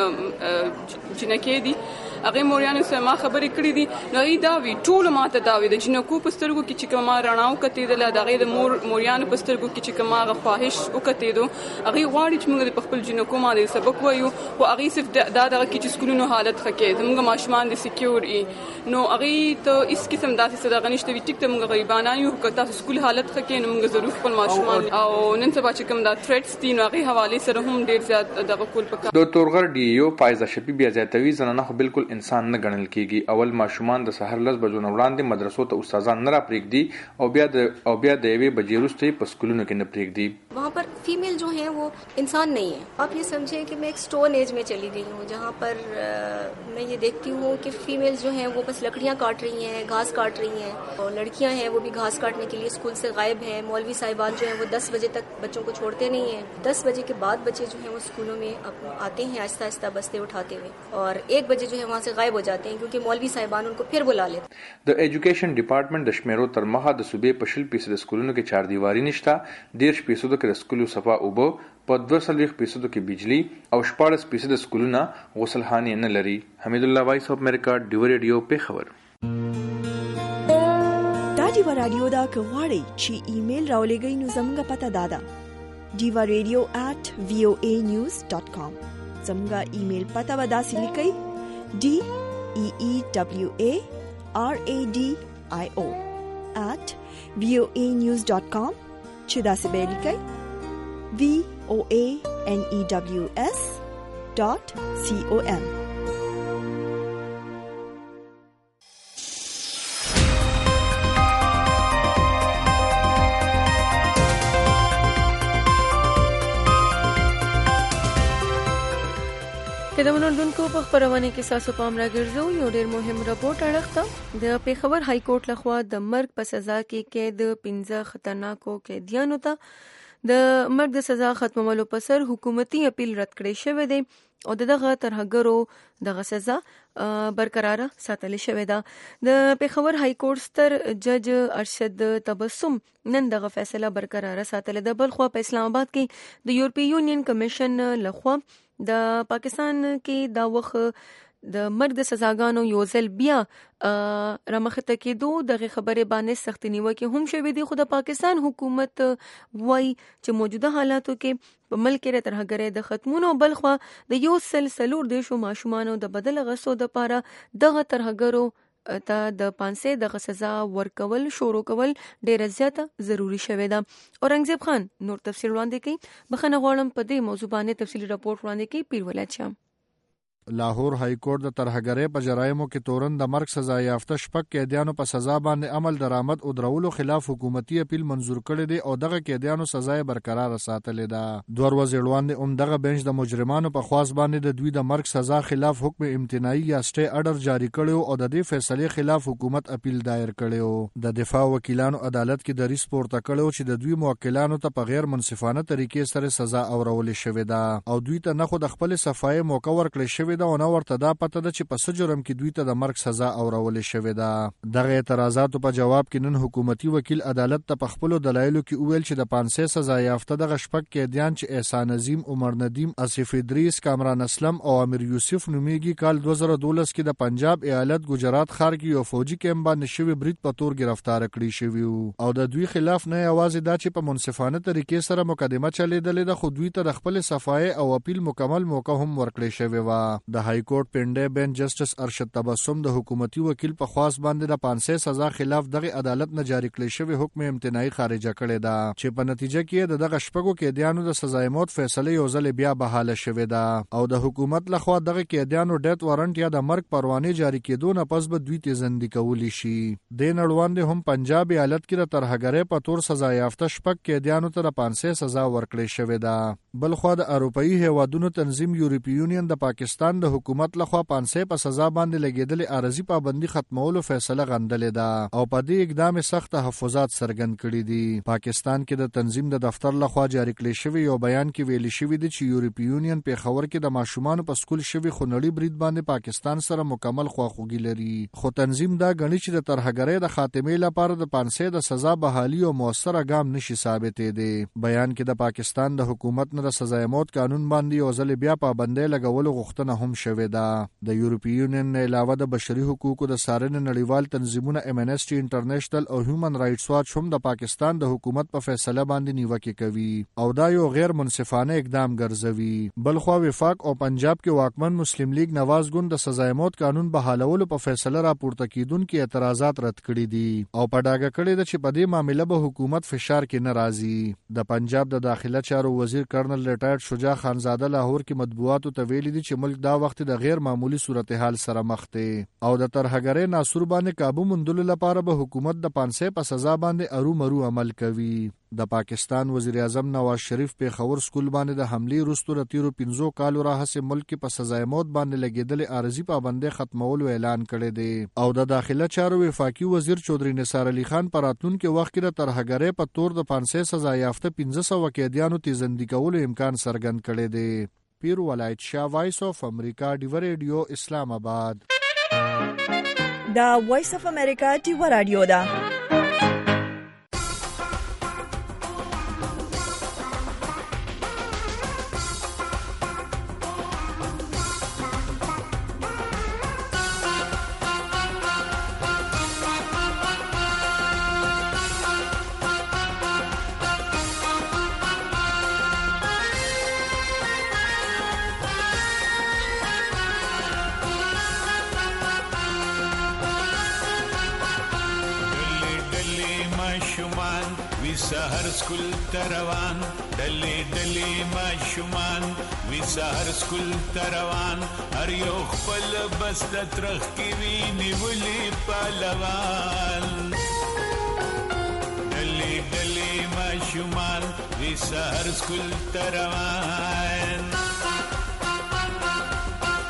کوم جنکې دي هغه موریانو سره ما خبرې کړې دي نو ای دا وی ټول ماته دا وی د جنکو په سترګو کې چې کوم رڼاو کتې د لږه د مور موریانو په سترګو کې چې کوم هغه خواهش وکړې دو هغه غواړي چې موږ په خپل جنکو باندې سبق وایو او هغه صرف دا دغه کې چې سکولونو حالت خکې زموږ ماشومان د سکیور ای نو هغه ته اس قسم داسې صدا غنښت وی ټیک ته موږ غریبانه یو کته سکول حالت خکې نو موږ ضرور خپل ماشومان او نن سبا چې کوم دا تھریټس دي نو هغه حواله سره هم ډیر زیات دغه کول پکا. د تورغر ډي یو فایزه شفیع بیا زیاتوي زنانه خو بالکل انسان نه ګڼل کیږي. اول ماشومان د سحر لس بجو نه وړاندې مدرسو ته استادان نه را پرېږدي او بیا د او بیا د یوې بجې وروسته په سکولونو کې نه پرېږدي. वहाँ पर फीमेल जो हैं वो इंसान नहीं है. आप ये समझें कि मैं एक स्टोन एज में चली गई हूँ जहाँ पर आ, मैं ये देखती हूँ कि फीमेल जो हैं वो बस लकड़ियाँ काट रही हैं, घास काट रही हैं और लड़कियाँ हैं वो भी घास काटने के लिए स्कूल से गायब हैं. मौलवी साहिबान जो हैं वो दस बजे तक बच्चों को छोड़ते नहीं हैं. दस बजे के बाद बच्चे जो हैं वो स्कूलों में आते हैं आहिस्ता आहिस्ता बस्ते उठाते हुए और एक बजे जो है वहाँ से गायब हो जाते हैं क्योंकि मौलवी साहिबान उनको फिर बुला लेते. د ایجوکیشن ډپارټمنټ د شمیرو تر مخه د صوبې په شل فیصد سکولونو کې چار دیواری نشته، دیرش فیصدو کې د سکولو صفا اوبه، په دوه څلوېښت فیصدو کې بجلی او شپاړس فیصد سکولونه غسلخانې نه لري. حمید الله وایس اف امریکا ډیو ریډیو پیښور. دا ډیو رادیو دا کواړی چې ایمیل راولېږئ نو زموږ پته دادا ډیو ریډیو at voa news dot com. زموږ ایمیل پته ودا سې لیکئ D E E W A R A D I O at voa news dot com. چې دا څه به لیکئ v o a n e w s dot com. خدمت اردوونکو په خبرونه کې ساسو پام راګرځو یو ډېر مهم راپورټ اړخته د پیښور های کورټ لخوا د مرګ په سزا کې قید پنځه خطرناکو قیدیانو ته د مرګ د سزا ختمولو په سر حکومتي اپیل رد کړی شوی دی او دغه ترهګرو دغه سزا برقرار ساتل شوې ده. د پیښور های کورټ ستر جج ارشد تبسم نن دغه فیصله برقرار ساتل ده. بل خو په اسلام آباد کې د یورپی یونین کمیشن لخوا د پاکستان کې دا وخت د مرګ د سزاګانو یو ځل بیا رامخته کېدو دغه خبره باندې سخت نیوکه هم شوې دي، خو د پاکستان حکومت وایي چې موجوده حالاتو کې په ملک کې ترهګرۍ د ختمونو بلخوا د یو سل سلور دیشو ماشومانو د بدل غسو د پاره دغه ترهګرو ته د پانسه د سزا ورکول شروع کول ډیره زیاته ضروری شوه ده. اورنګزیب خان نور تفصیل وړاندې کوي. بخنه غواړم په دې موضوع باندې تفصیلی راپورټ وړاندې کوي پیر ولایت شام. لاهور های کورټ د ترهګرۍ په جرایمو کې تورن د مرګ سزا یافته شپږ قیدیانو په سزا باندې عمل درآمد او درولو خلاف حکومتي اپیل منزور کړی دی او دغه قیدیانو سزا برقرار ساتلې ده. دوه ورځې وړاندې هم دغه بنچ د مجرمانو په خواست باندې د دوی د مرګ سزا خلاف حکم امتناعي یا سټې اډر جاری کړو او د دې فیصلې خلاف حکومت اپیل دایر کړو. د دفاع وکیلانو عدالت کې د ریس پورته کړو چې د دوی موکلانو ته په غیر منصفانه طریقې سره سزا اورول شوې ده او دوی ته نه خو د خپل صفای موقع ورکړل شوې ده او نه ورته دا پته ده چې په څه جرم کې دوی ته د مرګ سزا اورول شوې ده. دغه اعتراضاتو په جواب کې نن حکومتي وکیل عدالت ته په خپل دلایلو کې وویل چې د پانسه سزا یافته دغه شپږ قیدیان چې احسان عظیم، عمر ندیم، اسف ادریس، کامران اسلم او امیر یوسف نومیږي کال دوه زره دولس کې د پنجاب ایالت ګجرات ښار کې یو فوجي کیمپ باندې شوی برید په تور گرفتار کړی شوی او د دوی خلاف نه یوازې دا چې په منصفانه طریقې سره مقدمه چلیدلې ده خو دوی ته د خپل صفای او اپیل مکمل موقع هم ورکړی شوی و. د های کورټ پنډه بین جسټس ارشد تبسم د حکومتي وکیل په خواست باندې د پانسه سزا خلاف دغه عدالت نه جاری کړی شوی حکم امتناعي خارجه کړی ده چې په نتیجه کې د دغه شپږو قیدیانو د سزای موت فیصله یو ځل بیا بحاله شوې ده او د حکومت لخوا دغه قیدیانو ډیت وارنټ یا د مرګ پروانه جاری کېدو نه پس به دوی تیزندې کولی شي. د نړوان هم پنجاب ایالت کې د ترهګرۍ په تور سزا یافته شپږ قیدیانو ته د پانسه سزا ورکړی شوې ده. بل خو د اروپאי هیوادونو تنظیم یورپی یونین د پاکستان د حکومت لخوا پانسه په سزا باندې لګیدل عارضی پابندي ختمولو فیصله غندلې ده او په دې اقدام سخت تحفظات څرګند کړي دي. پاکستان کې د تنظیم د دفتر لخوا جاری کړی شوی یو بیان کې ویل شوی دی چې یورپی یونین په خبر کې د ماشومان په سکول شوی خونړی برید باندې پاکستان سره مکمل خواخوږي لري خو تنظیم دا غني چې د ترهګرۍ د خاتمې لپاره د پانسه د سزا بحالي او موثر ګام نشي ثابتې دي. بیان کې د پاکستان د حکومت د سزا موت قانون باندې یو ځل بیا پابندۍ لګولو غوښتنه هم شوې ده. د یورپی یونین نه علاوه د بشري حقوقو د څارنې نړیوال تنظیمونه امنسټي انټرنیشنل او هیومن رائټس واچ هم د پاکستان د حکومت په فیصله باندې نیوکه کوي او دا یو غیر منصفانه اقدام ګرځوي. بلخو وفاق او پنجاب کې واکمن مسلم لیگ نواز ګوند د سزا موت قانون بحالولو په فیصله راپورته کیدونکو اعتراضات رد کړي دي او په ډاګه کړي ده چې په دې معاملې به حکومت فشار کې نه راځي. د پنجاب د داخله چارو وزیر کرنل ریټایرډ شجاع خانزاده لاهور کې مطبوعاتو ته ویلي دي چې ملک دا وخت د غیر معمولی صورتحال سره مخ دی او د ترهګرۍ ناسور باندې قابو موندلو لپاره به حکومت د پانسه په سزا باندې ارو مرو عمل کوي. د پاکستان وزیر اعظم نواز شریف په خبر سکول باندې د حمله وروسته د تیرو پنځو کالو راهسه ملک کې په سزا موت باندې لګیدل عارضی پابندۍ ختمولو اعلان کړی دی او د داخله چارو وفاقي وزیر چودري نثار علي خان په راتلونکي وخت کې د ترهګرۍ په تور د پانسه سزا یافته پنځه سوه قیدیانو تیزندې کولو امکان څرګند کړی دی. پیر ولایت شاه، وایس اف امریکا، ډیو ریډیو، اسلام آباد. دا وایس اف امریکا ډیو رادیو دا سحر سکول تروان دلی دلی ماشومان وی سحر سکول تروان هر یو خپل بس د ترخ کی وی نیولی پهلوان دلی دلی ماشومان وی سحر سکول تروان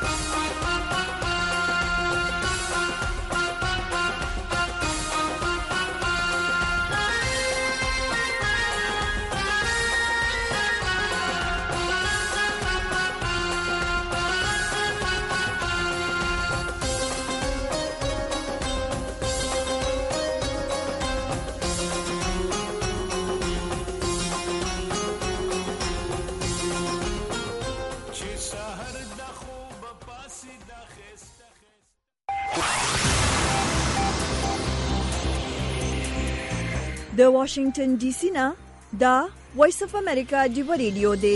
د واشنگټن ډي سي نه دا وایس اف امریکا ډیو ریډیو دی.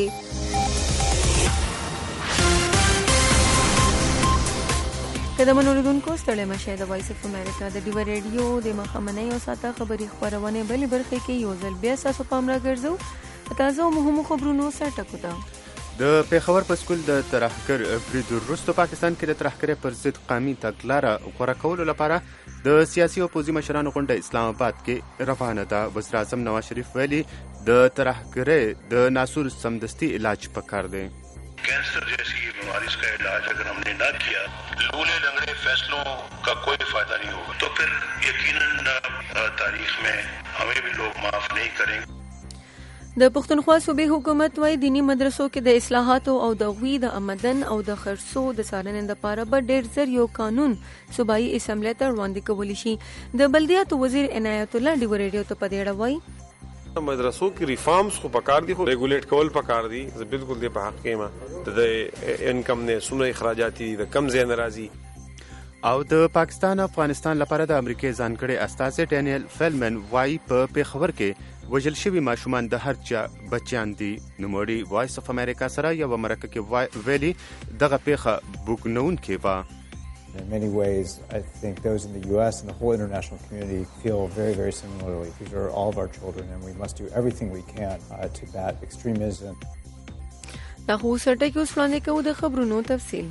قدمونو لیدونکو ستړي مشه د وایس اف امریکا د ډیو ریډیو د مخامنۍ او ساته خبري خبرونه بلې برخه کې یو ځل بیا تاسو پام راګرځو. تازه مهمو خبرونو سره ټکو تا د پیښور په سکول د ترهګر برید وروسته پاکستان کې د ترهګرۍ پر ضد قومي تګلاره غوره کولو لپاره د سیاسي او پوځي مشرانو غونډه اسلام آباد کې روانه ده. وزیر اعظم نواز شریف ویلي د ترهګرۍ د ناسور سمدستي علاج پکار دی. Cancer जैसी बीमारी का इलाज अगर हमने ना किया, लूले लंगड़े फैसलों का कोई फायदा नहीं होगा, तो फिर यकीनन तारीख में हमें भी लोग माफ नहीं करेंगे. د پښتونخوا صوبې حکومت وايي دینی مدرسو کې د اصلاحاتو او د غوی د آمدن او د خرڅو د څارنې لپاره به ډېر زر یو قانون صوبایي اسمبلی ته وړاندې کولی شي. د بلدیاتو وزیر عنایت الله ډیو ریډیو ته په دې اړه وايي مدرسو کې ریفارمز خو پکار دي، خو ریګولیټ کول پکار دي. زه بالکل دې په حق کې ما د انکم نه سونه اخراجاتي د کم ځای ناراضي. او د پاکستان افغانستان لپاره د امریکای ځانګړي استازي ډینیل فیلمن وايي په پیښور کې وجل شوی ماشومان د هر چا بچیان دي. نوموړي وایس اف امریکا سره یو مرکه کې ویلي دغه پیښه بوګنون کې وا. In many ways, I think those in the U S and the whole international community feel very, very similarly. These are all of our children, and we must do everything we can uh, to bat extremism. دا خو سرټه کې اوس وړاندې کوو د خبرونو تفصیل.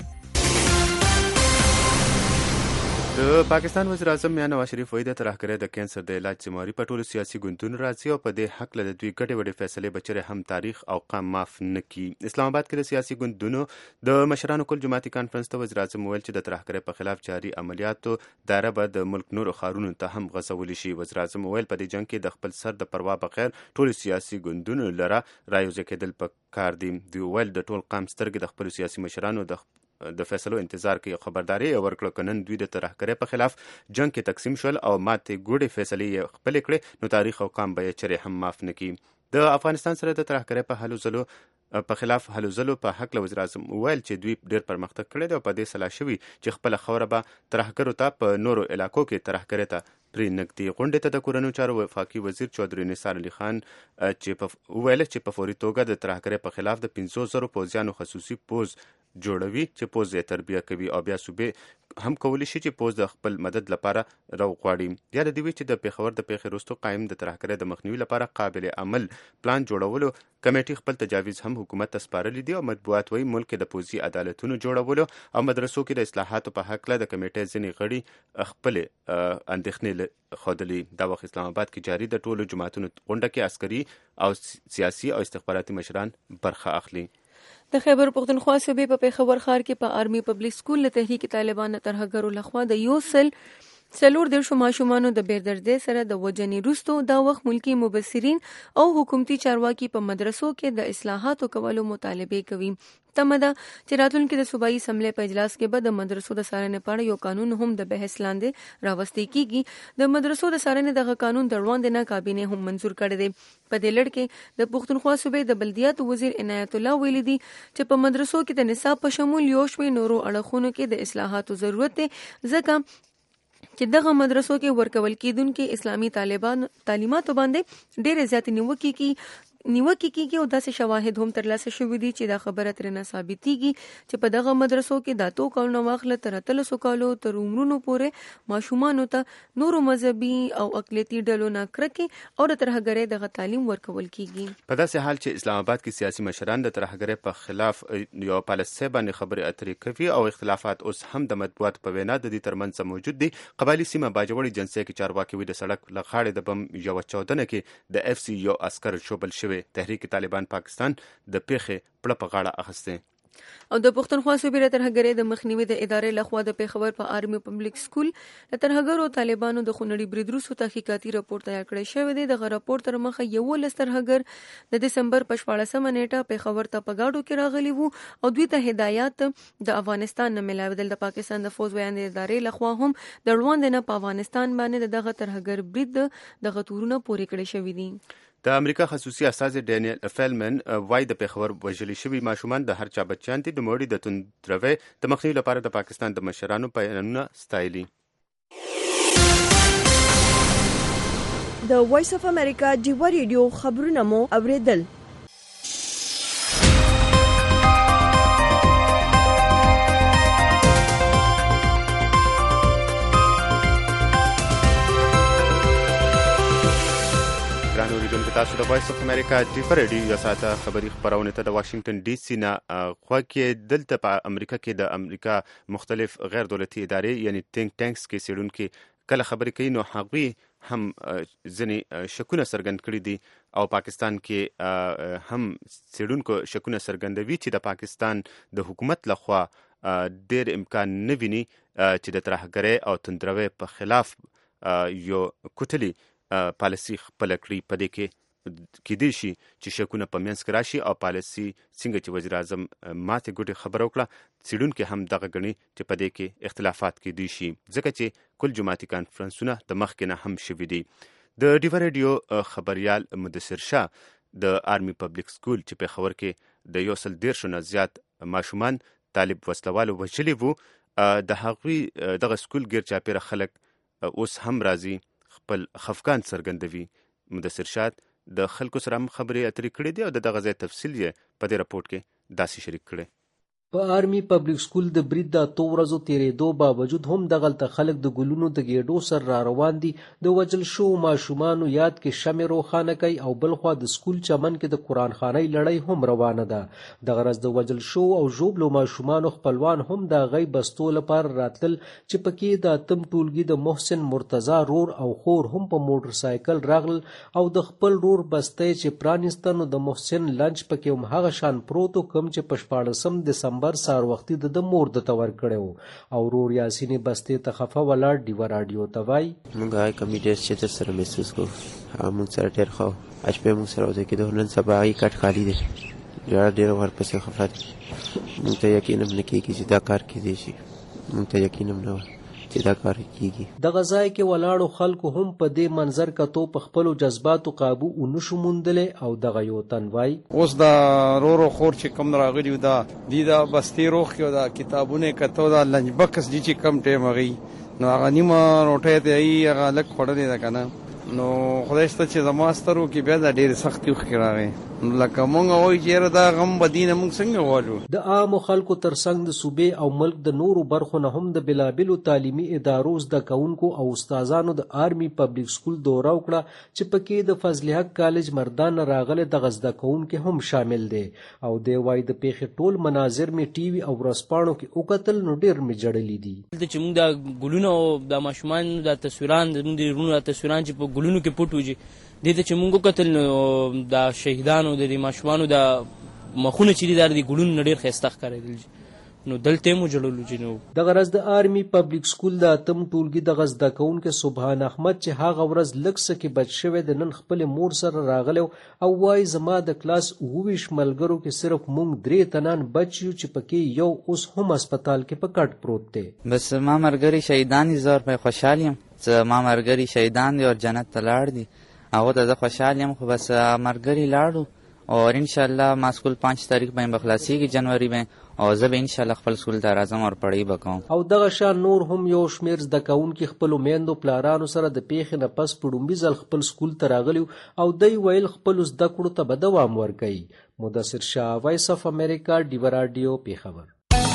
د پاکستان وزیر اعظم میاں نواز شریف وایي د ترهګرۍ د کینسر د علاج ذمہواري په ټولو سیاسي ګوندونو راځي او په دې حق له دوی ګډې وډې فیصلې بچره هم تاریخ او قام معاف نه کی. اسلام آباد کې د سیاسي ګوندونو د مشرانو کل جماعتي کانفرنس ته وزیر اعظم ویل چې د ترهګرۍ په خلاف جاري عملیاتو دایره به د ملک نورو ښارونو ته هم غځولی شي. وزیر اعظم ویل په دې جنگ کې د خپل سر د پروا بغیر ټولو سیاسي ګوندونو لره رایوځای کېدل پکار دي. دوی ویل د ټول قام سترګې د خپل سیاسي مشرانو د د فیصلو انتظار کوي. خبرداري ورکړه کنن دوی د ترهګرۍ په خلاف جنگ کې تقسیم شول او ماته ګوډې فیصلې خپل کړې نو تاریخ او قام به چره هم معاف نکي. د افغانستان سره د ترهګرۍ په هلو ځلو په خلاف هلو ځلو په حق له وزیر اعظم ویل چې دوی ډېر پرمختګ کړی دی او په دې سلا شوي چې خپل خوره به ترهګرو ته په نورو علاقو کې ترهګرۍ ته پرې نږدې. غونډې ته د کورنیو چارو وفاقي وزیر چودري نثار علي خان چې په ویل چې په فوري توګه د ترهګرۍ په خلاف د پنځو زرو پوځیانو خصوصي پوز جوړوي چې پوز یې تربیه کوي او بیا صوبې هم کولی شي چې پوز د خپل مدد لپاره راوغواړي. یا د دې چې د پیښور د پیښې وروسته قائم د ترهګرۍ د مخنیوي لپاره قابل عمل پلان جوړولو کمیټې خپل تجاویز هم حکومت ته سپارلی دي او مطبوعات وايي ملک د پوځي عدالتونو جوړولو او مدرسو کې د اصلاحاتو په حق له د کمیټې ځینې غړي خپل اندېښنې خودلی. دا وخت اسلام آباد کې جاری د ټولو جماعتونو غونډه کې عسکري او سیاسي او استخباراتي مشران برخه اخلي. د خیبر پښتونخوا صوبې په پیښور ښار کې په آرمي پبلک سکول له تحریک طالبان ترهګرو لخوا د یو سل څلور دیرشو ماشومانو د بیردردۍ سره د وجنې وروسته دا وخت ملکی مبصرین او حکومتي چارواکي په مدرسو کې د اصلاحاتو کولو مطالبه کوي. تمه ده چې راتلونکي د صوبایي اسمبلی په اجلاس کې به د مدرسو د څارنې په اړه یو قانون هم د بحث لاندې راوستل کیږي. د مدرسو د څارنې دغه قانون د وړاندې نه کابینه هم منظور کړی دی. په دې لړ کې د پښتونخوا صوبې د بلدیاتو وزیر عنایت الله ویلي دي چې په مدرسو کې د نصاب په شمول یو شمېر نورو اړخونو کې د اصلاحاتو ضرورت دی ځکه چې دغه مدرسو کې ورکول کېدونکي اسلامي طالبان تعلیماتو باندې ډېر زیات نیوکې کی نیوکې کیږي او داسې شواهد هم ترلاسه شوي دي چې دا خبره ترې ثابتېږي چې په دغه مدرسو کې د اتو کلونو واخله تر اتلسو کالو تر عمرونو پورې ماشومانو ته نورو مذهبي او اقلیتي ډلو نه کرکې او د ترهګرۍ دغه تعلیم ورکول کیږي. په داسې حال چې اسلام آباد کې سیاسي مشران د ترهګرۍ په خلاف یو پالیسۍ باندې خبرې اترې کوي او اختلافات اوس هم د مطبوعات په وینا د دې ترمنځ موجود دي. قبایلي سیمه باجوړي جنسي کې چارواکي وي د سړک له غاړې د بم یو چاودنه کې د اف سی یو عسكر شوبل شوی. تحریک طالبان پاکستان د پیښې پړه په غاړه اخیسته. او د پښتونخوا صوبې ترهګرۍ د مخنیوي د ادارې لخوا د پیښور په آرمي پبلک سکول د ترهګرو طالبانو د خونړي برید وروسته تحقیقاتي راپور تیار کړی شوی دی. دغه راپور تر مخه یولس ترهګر د دسمبر په شپاړسمه نیټه پیښور ته په ګاډو کې راغلي وو او دوی ته هدایات د افغانستان نه ملاویدل. د پاکستان د فوج ویاند ادارې لخوا هم د وړاندې نه په افغانستان باندې دغه ترهګر برید دغه تورونه پورې کړی شوی دي. د امریکا خصوصي استازی ډینیل فیلمن وایي د پیښور وژلي شوي ماشومان د هر چا بچیان دي. د مړي د توندروي د مخنیوي لپاره د پاکستان د مشرانو بیانونه ستایلي. د وایس اف امریکا ډیوا ریډیو خبرونه مو اوریدل. تاسو د وایس اف امریکا ډیوا ریډیو یا ساته خبری خبرونه ته د واشنگټن ډي سي نه خو کې دلته په امریکا کې د امریکا مختلف غیر دولتي ادارې یعنی تینک ټانکس کې سیډونکو کله خبرې کوي نو هغوی هم ځنې شکونه څرګند کړي دي او پاکستان کې هم سیډونکو شکونه څرګندوي چې د پاکستان د حکومت لخوا ډېر امکان نه ویني چې د ترهګرۍ او توندروي په خلاف یو کوټلي پالیسي خپل کړي. په دې کې کېدای شي چې شکونه په منځ کې راشي او پالیسي څنګه چې وزیر اعظم ماته ګوډه خبره وکړه څېړونکي هم دغه ګڼي چې په دې کې اختلافات کېدای شي ځکه چې کل جماعتي کانفرنسونه د مخکې نه هم شوي دي. د ډیوا ریډیو خبریال مدثر شاه د آرمي پبلک سکول چې په پیښور کې د یو سل دیرشو نه زیات ماشومان طالب وسلوالو وژلي وو د هغوی دغه سکول ګیر چاپېره خلک اوس هم راځي خپل خفګان څرګندوي. مدثر شاه د خلکو سره هم خبرې اترې کړې دي او د دغه ځای تفصیل یې په دې راپورټ کې داسې شریک کړی. په آرمي پبلک سکول د برید د اتو ورځو تیرېدو باوجود هم دغلته خلک د ګلونو د ګېډو سر را روان دي. د وژل شوو ماشومانو یاد کې شمع روښانه کوي او بلخوا د سکول چمن کې د قرآن خانۍ لړۍ هم روانه ده. دغه ورځ د وژل شوو او ژوبلو ماشومانو خپلوان هم د هغوی بستو لپاره راتلل چې پکې د اتم ټولګي د محسن مرتضی رور او خور هم په موټر سایکل راغلل او د خپل رور بستی چې پرانیسته نو د محسن لنچ پکې هم هغه شان پروتو کوم چې په شپاړسم دسمبر سار وختي د مور د تور کړو او رور یاسین بسته ته خفه ولاړ ډیوا رادیو ته وای موږ هاي کمیډي چې سره محسوس کو موږ سره ډیر خو اش په موږ سره وځي کې د نن سبا یې کټ خالی دي ډیر ډیر ورپسې خفه دي. موږ ته یقین هم نه کیږي چې دا کار کیږي شي. موږ ته یقین هم نه چې دا کار کیږي. د غزای کې ولاړو خلکو هم په دې منظر کتو په خپل جذباتو قابو ونشو موندلې او دغه یو تنوای اوس دا رورو خور چې کم راغلی دا دی دا بستی روخ کې دا کتابونه کتو دا لنج بکس دي چې کم ټیم غي نو هغه نیمه روټه ته ای هغه لک خړلې ده کنه نو خدای ست چې زماسترو کې بیا د ډېر سخت یو خراغه لکه مونږ وای چې دا غم بدینه مونږ څنګه وایو. د عام خلکو ترڅنګ د صوبې او ملک د نورو برخو نه هم د بلابلو تعلیمي ادارو زده کوونکو او استادانو د آرمي پبلک سکول دوره وکړه چې پکې د فضل حق کالج مردان راغله د زده کوونکو هم شامل دي او د وای د پیښې ټول مناظر می ټي وي او ورسپاڼو کې وکتل نو ډېر می جړلې دي. چې موږ د ګلونو د ماشومان د تصویران د موږ د رونو تصویران چې په ګلونو کې پټوږي دې ته چې موږ کتل نو د شهیدانو د ماشومانو د مخونه چې دار دي ګلونو ډېر ښایسته ښکارېدل نو دلته مو جوړولو جنو. دغه ورځ د آرمي پبلک سکول د اتم ټولګي د زده کوونکو سبحان احمد چې هغه ورځ لږ څه کې بچ شوی د نن خپل مور سره راغلی او وای زما د کلاس اوویش ملګرو کې صرف مونږ درې تنان بچ یو چې پکې یو اوس هم هسپتال کې په کټ پروت دی. بس ما مرګري شهیدان زور په خوشحال یم چې ما مرګري شهیدان دي او جنت ته لاړ دي هغه ته خوشحال یم خو بس مرګري لاړو और इंशाल्लाह मां स्कूल पाँच तारीख में बखलासी की जनवरी में और जब इंशाल्लाह خپل سکول ته راځم او پړی وکوم. او دغه شان نور هم یو شمیر زده کوونکي خپل میندو پلارانو سره د پیښې نه پس پړومبي ځل خپل سکول ته راغلی او دوی ویل خپل زده کړو ته به دوام ورکوي. مدثر شاه وایس اف امریکا ډیوا رادیو پیښور.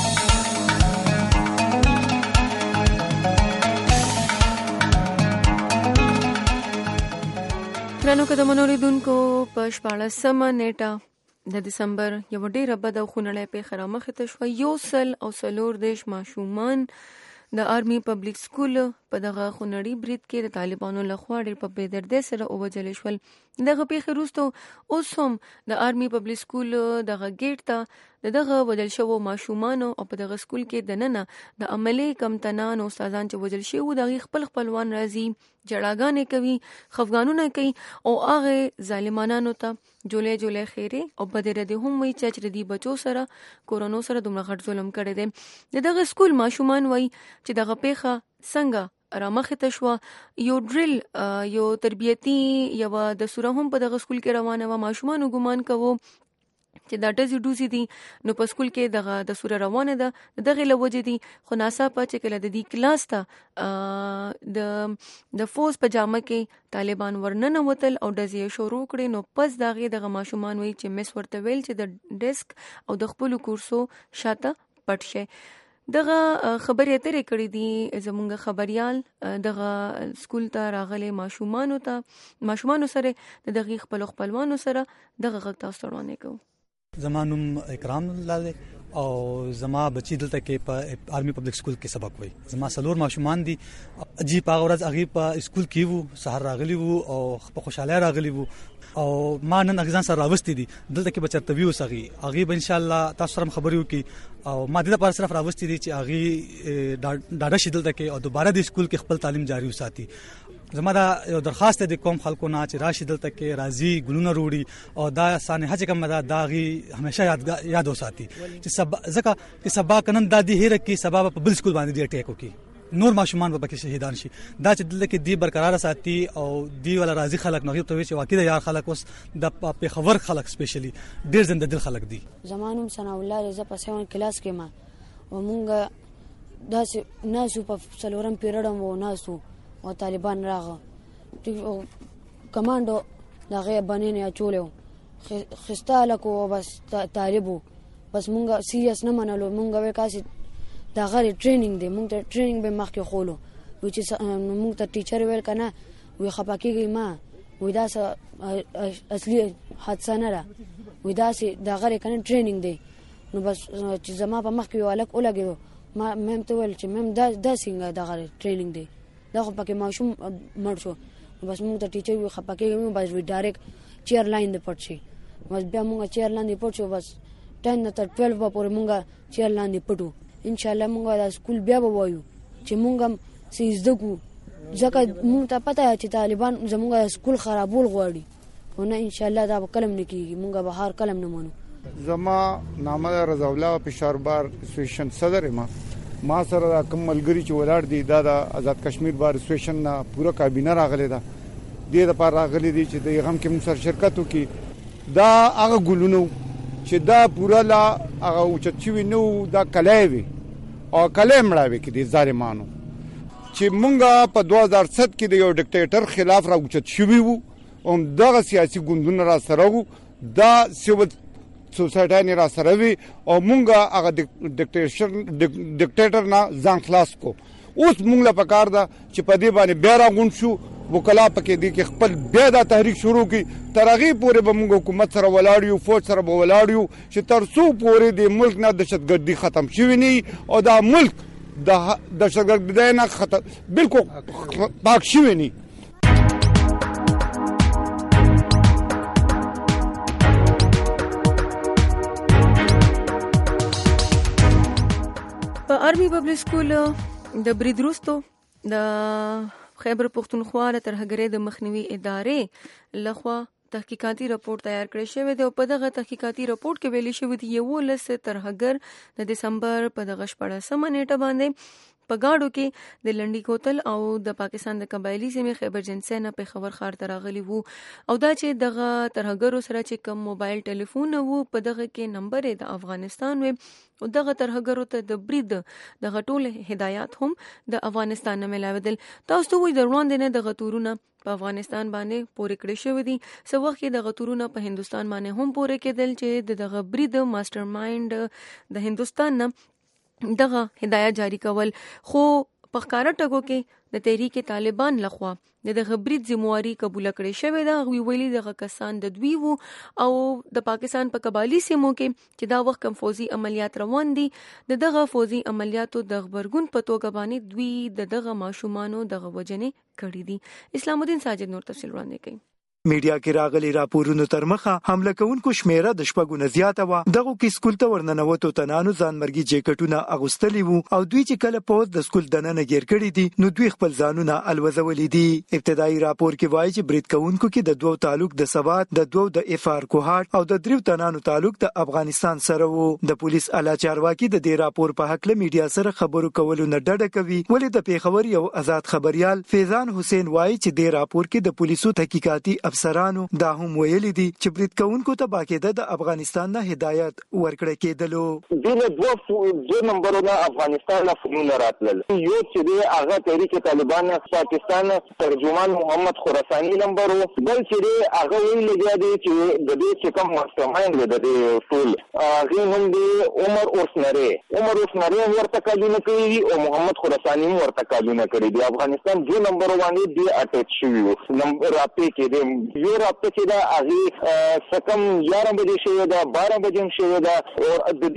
درنو قدمونو لیدونکو په شپاړسمه نیټه د دسمبر یو ډېره بده خونړۍ پیښه رامخې ته شوه. یو سل او څلور دېرش ماشومان د آرمي پبلک سکول په دغه خونړي برید کې د طالبانو لخوا ډېر په بېدردۍ سره ووژل شول. دغه پیښې وروسته اوس هم د آرمي پبلک سکول دغه ګیټ ته د دغه وژل شوو ماشومانو او په دغه سکول کې دننه د عملي کمتنان او استادان چې وژل شوي وو د هغوی خپل خپلوان راځي جړاګانې کوي خفګانونه کوي او هغې ظالمانانو ته جولۍ جولۍ خیرې او بدې ردې هم وایي چې چې د دې بچو سره کورونو سره دومره غټ ظلم کړی دی. د دغه سکول ماشومان وایي چې دغه پیښه څنګه رامخه تشوا یو ډریل یو تربیتی یو د سوره هم په دغه سکول کې روانه و ماشومان ګمان کوو چې دا ډزې ډوزې دي نو په سکول کې دغه د سوره روانه ده دغه لوجې دي خو ناڅاپه چې کله د دې کلاس ته د د فوز په جامه کې طالبان ورننه وتل او ډزې شروع کړې نو پس دغه دغه ماشومان وی چې مس ورته ویل چې د ډیسک او د خپل کورسو شاته پټ شي دغه خبرې اترې کړې دي زمونږ خبريال دغه سکول ته راغلي ماشومان ته ماشومان سره دغه خپل خپلوانو سره دغه غږ تاسو ورونه کوو زما نوم اکرام الله او زما بچی دلته کې په آرمي پبلک سکول کې سبق وای زما سلور ماشومان دي اجي په ورځ هغه په سکول کې وو سحر راغلي وو او په خوشاله راغلي وو او ما نن اغزان سره راوستي دي دلته کې بچرته ویو سغي هغه به ان شاء الله تاسو سره خبرې وکي او ما دې لپاره صرف راوستي دي چې هغه ډاډه شیدل تک او دوباره د سکول کې خپل تعلیم جاری وساتي زما دا یو درخواست دی کوم خلکو نه چې راشي دلته کې راضي ګلونه روړي او دا سانحه چې کوم دا داغي همیشه یاد یاد وساتي چې سبا ځکه چې سبا کنن د دې هره کې سبب په بل سکول باندې دی اٹیک وکي نور ماشومان به پکې شهیدان شي دا چې دلته کې دی برقرار ساتي او دی ولا راضي خلک نو ته چې واقعي یار خلک اوس د په خبر خلک سپیشلی ډیر زنده دل خلک دي زمانوم ثنا الله رضا په سیون کلاس کې ما و مونږ داسې ناسو په څلورم پیریډ مو ناسو او طالبان راغه کمانډو دغه باندې نه چولیو خستاله کو بس طالبو بس مونږه سیریس نه منلو مونږه وکاسي دا غری ټریننګ دی مونږ ته ټریننګ به مخکې خولو و چې مونږ ته ټیچر ویل کنه وی خپاکیږي ما وې دا اصلي حادثه نه را وې دا سي دا غری کنه ټریننګ دی نو بس چې زما په مخ کې ولک ولګو ما مم ته ول چې مم دا دا څنګه دا غری ټریننګ دی دا خو پکې ماشوم مړ شو بس موږ ته ټیچر وی خپکه بس وی ډایرکټ چیر لاین د پټ شي بس بیا موږ چیر لاین د پټ شو بس ټین تر بانه پورې موږ چیر لاین د پټو ان شاء الله موږ د سکول بیا وایو چې موږ سیزده کو ځکه موږ ته پته چې طالبان زموږ سکول خرابول غواړي او نه ان شاء الله دا کلم نه کیږي موږ به هر کلم نه مانو زما نامه رضا الله پېښور اسوسییشن صدر ما ما سره کوم ملګری چې ولاړ دي دا د آزاد کشمیر بار اسوسییشن نه پوره کابینه راغلی ده د لپاره راغلی دي چې د غم کې موږ سره شرکت وکړي دا هغه ګلونو چې دا پوره لا هغه اوچتوي نو دا کلایوي او کلای مړاوي کې دي ظالمانو چې مونږه په دوه هزار سات کې د یو ډیکټیټر خلاف راوچت شوی وو او دغه سیاسي ګوندونه را سره وو دا سیول سوسایټي را سره وي او مونږه هغه ډیکټیټر ډیکټیټر نه ځان خلاص کو اوس مونږ له پکار دا چې په دې باندې بیا راغون شو وکلا پکې دي کې خپل بیا دا تحریک شروع کی ترغیب پورې به مونږ حکومت سره ولاړیو فوج سره به ولاړیو چې تر څو پورې د ملک نه دهشتګردي ختم شوی نه او دا ملک د دهشتګردي نه ختم بالکل پاک شوی نه په آرمي پبلک سکول د بریدروستو د خیبر پختونخوا د ترهګرۍ د مخنیوي ادارې لخوا تحقیقاتي راپور تیار کړی شوی دی او په دغه تحقیقاتي راپور کې ویلي شوی دی یو لس ترهګر د دسمبر په دغه شپږمه نیټه باندې په گاډو کې د لنډي کوتل او د پاکستان د قبایلی سیمې خیبر جنسه نه په خبر خار تراغلی وو او دا چې دغه ترهګرو سره چې کم موبایل ټلیفون وو په دغه کې نمبر د افغانستان و او دغه ترهګرو ته د برید دغه ټول هدایات هم د افغانستان نه ملاویدل تاسو ته وایي د وړاندې نه دغه تورونه په افغانستان باندې پورې کړی شوی دي سو وخت کې دغه تورونه په هندستان باندې هم پورې کېدل چې دغه برید ماستر مایند د هندستان نه دغه هدایت جاری کول خو په ښکارا ټکو کې د تحریک طالبان لخوا دغه برید ذمہواری قبول کړي شوی دا وی ویلي دغه کسان د دوی وو او د پاکستان په قبایلی سیمو کې چې دا وخت کم فوزي عملیات روان دي دغه فوزي عملیاتو د خبرګون په توګه باندې دوی دغه ماشومانو دغه وجنې کړې دي اسلام الدین ساجد نور تفصیل وړاندې کوي میډیا کې راغلي راپورونو تر مخه حمله کوونکو شمیره د شپږو نه زیاته وه. دغو کې سکول ته ورننوتو تنانو ځانمرګي جیکټونه اغوستلي وو او دوی چې کله پوز د سکول دننه ګیر کړي دي نو دوی خپل ځانونه الوزولي دي. ابتدایي راپور کې وایي چې برید کوونکو کې د دوو تعلق د سوات، د دوو د اف آر کوهاټ او د دریو تنانو تعلق د افغانستان سره وو. د پولیس اعلی چارواکي د دې راپور په حق له میډیا سره خبرو کولو نه ډډه کوي. ولې د پیښور یو آزاد خبريال فیضان حسین وایي چې د راپور کې د پولیسو تحقیقاتي افسرانو دا هم ویلي دي چې برید کوونکو ته باقاعده د افغانستان نه هدایت ورکړل کېدلو. دغه دوه دوه نمبرونه افغانستان نه فونونه راتلل. یو چې دی هغه تحریک طالبان پاکستان ترجمان محمد خراسانی نمبر وو، بل چې دی هغه ویل دی چې د دې چې کوم مستمعین دی د ټول هغه هم دی عمر اوسنری عمر اوسنری ورته کالونه کوي او محمد خراسانی ورته کالونه کوي. د افغانستان دوه نمبر باندې دی اټیچ شوی نمبر راپې کې دی یو راپې چې دا هغه سکم یارم بجې شوی دا بارہ بجې شوی دا او د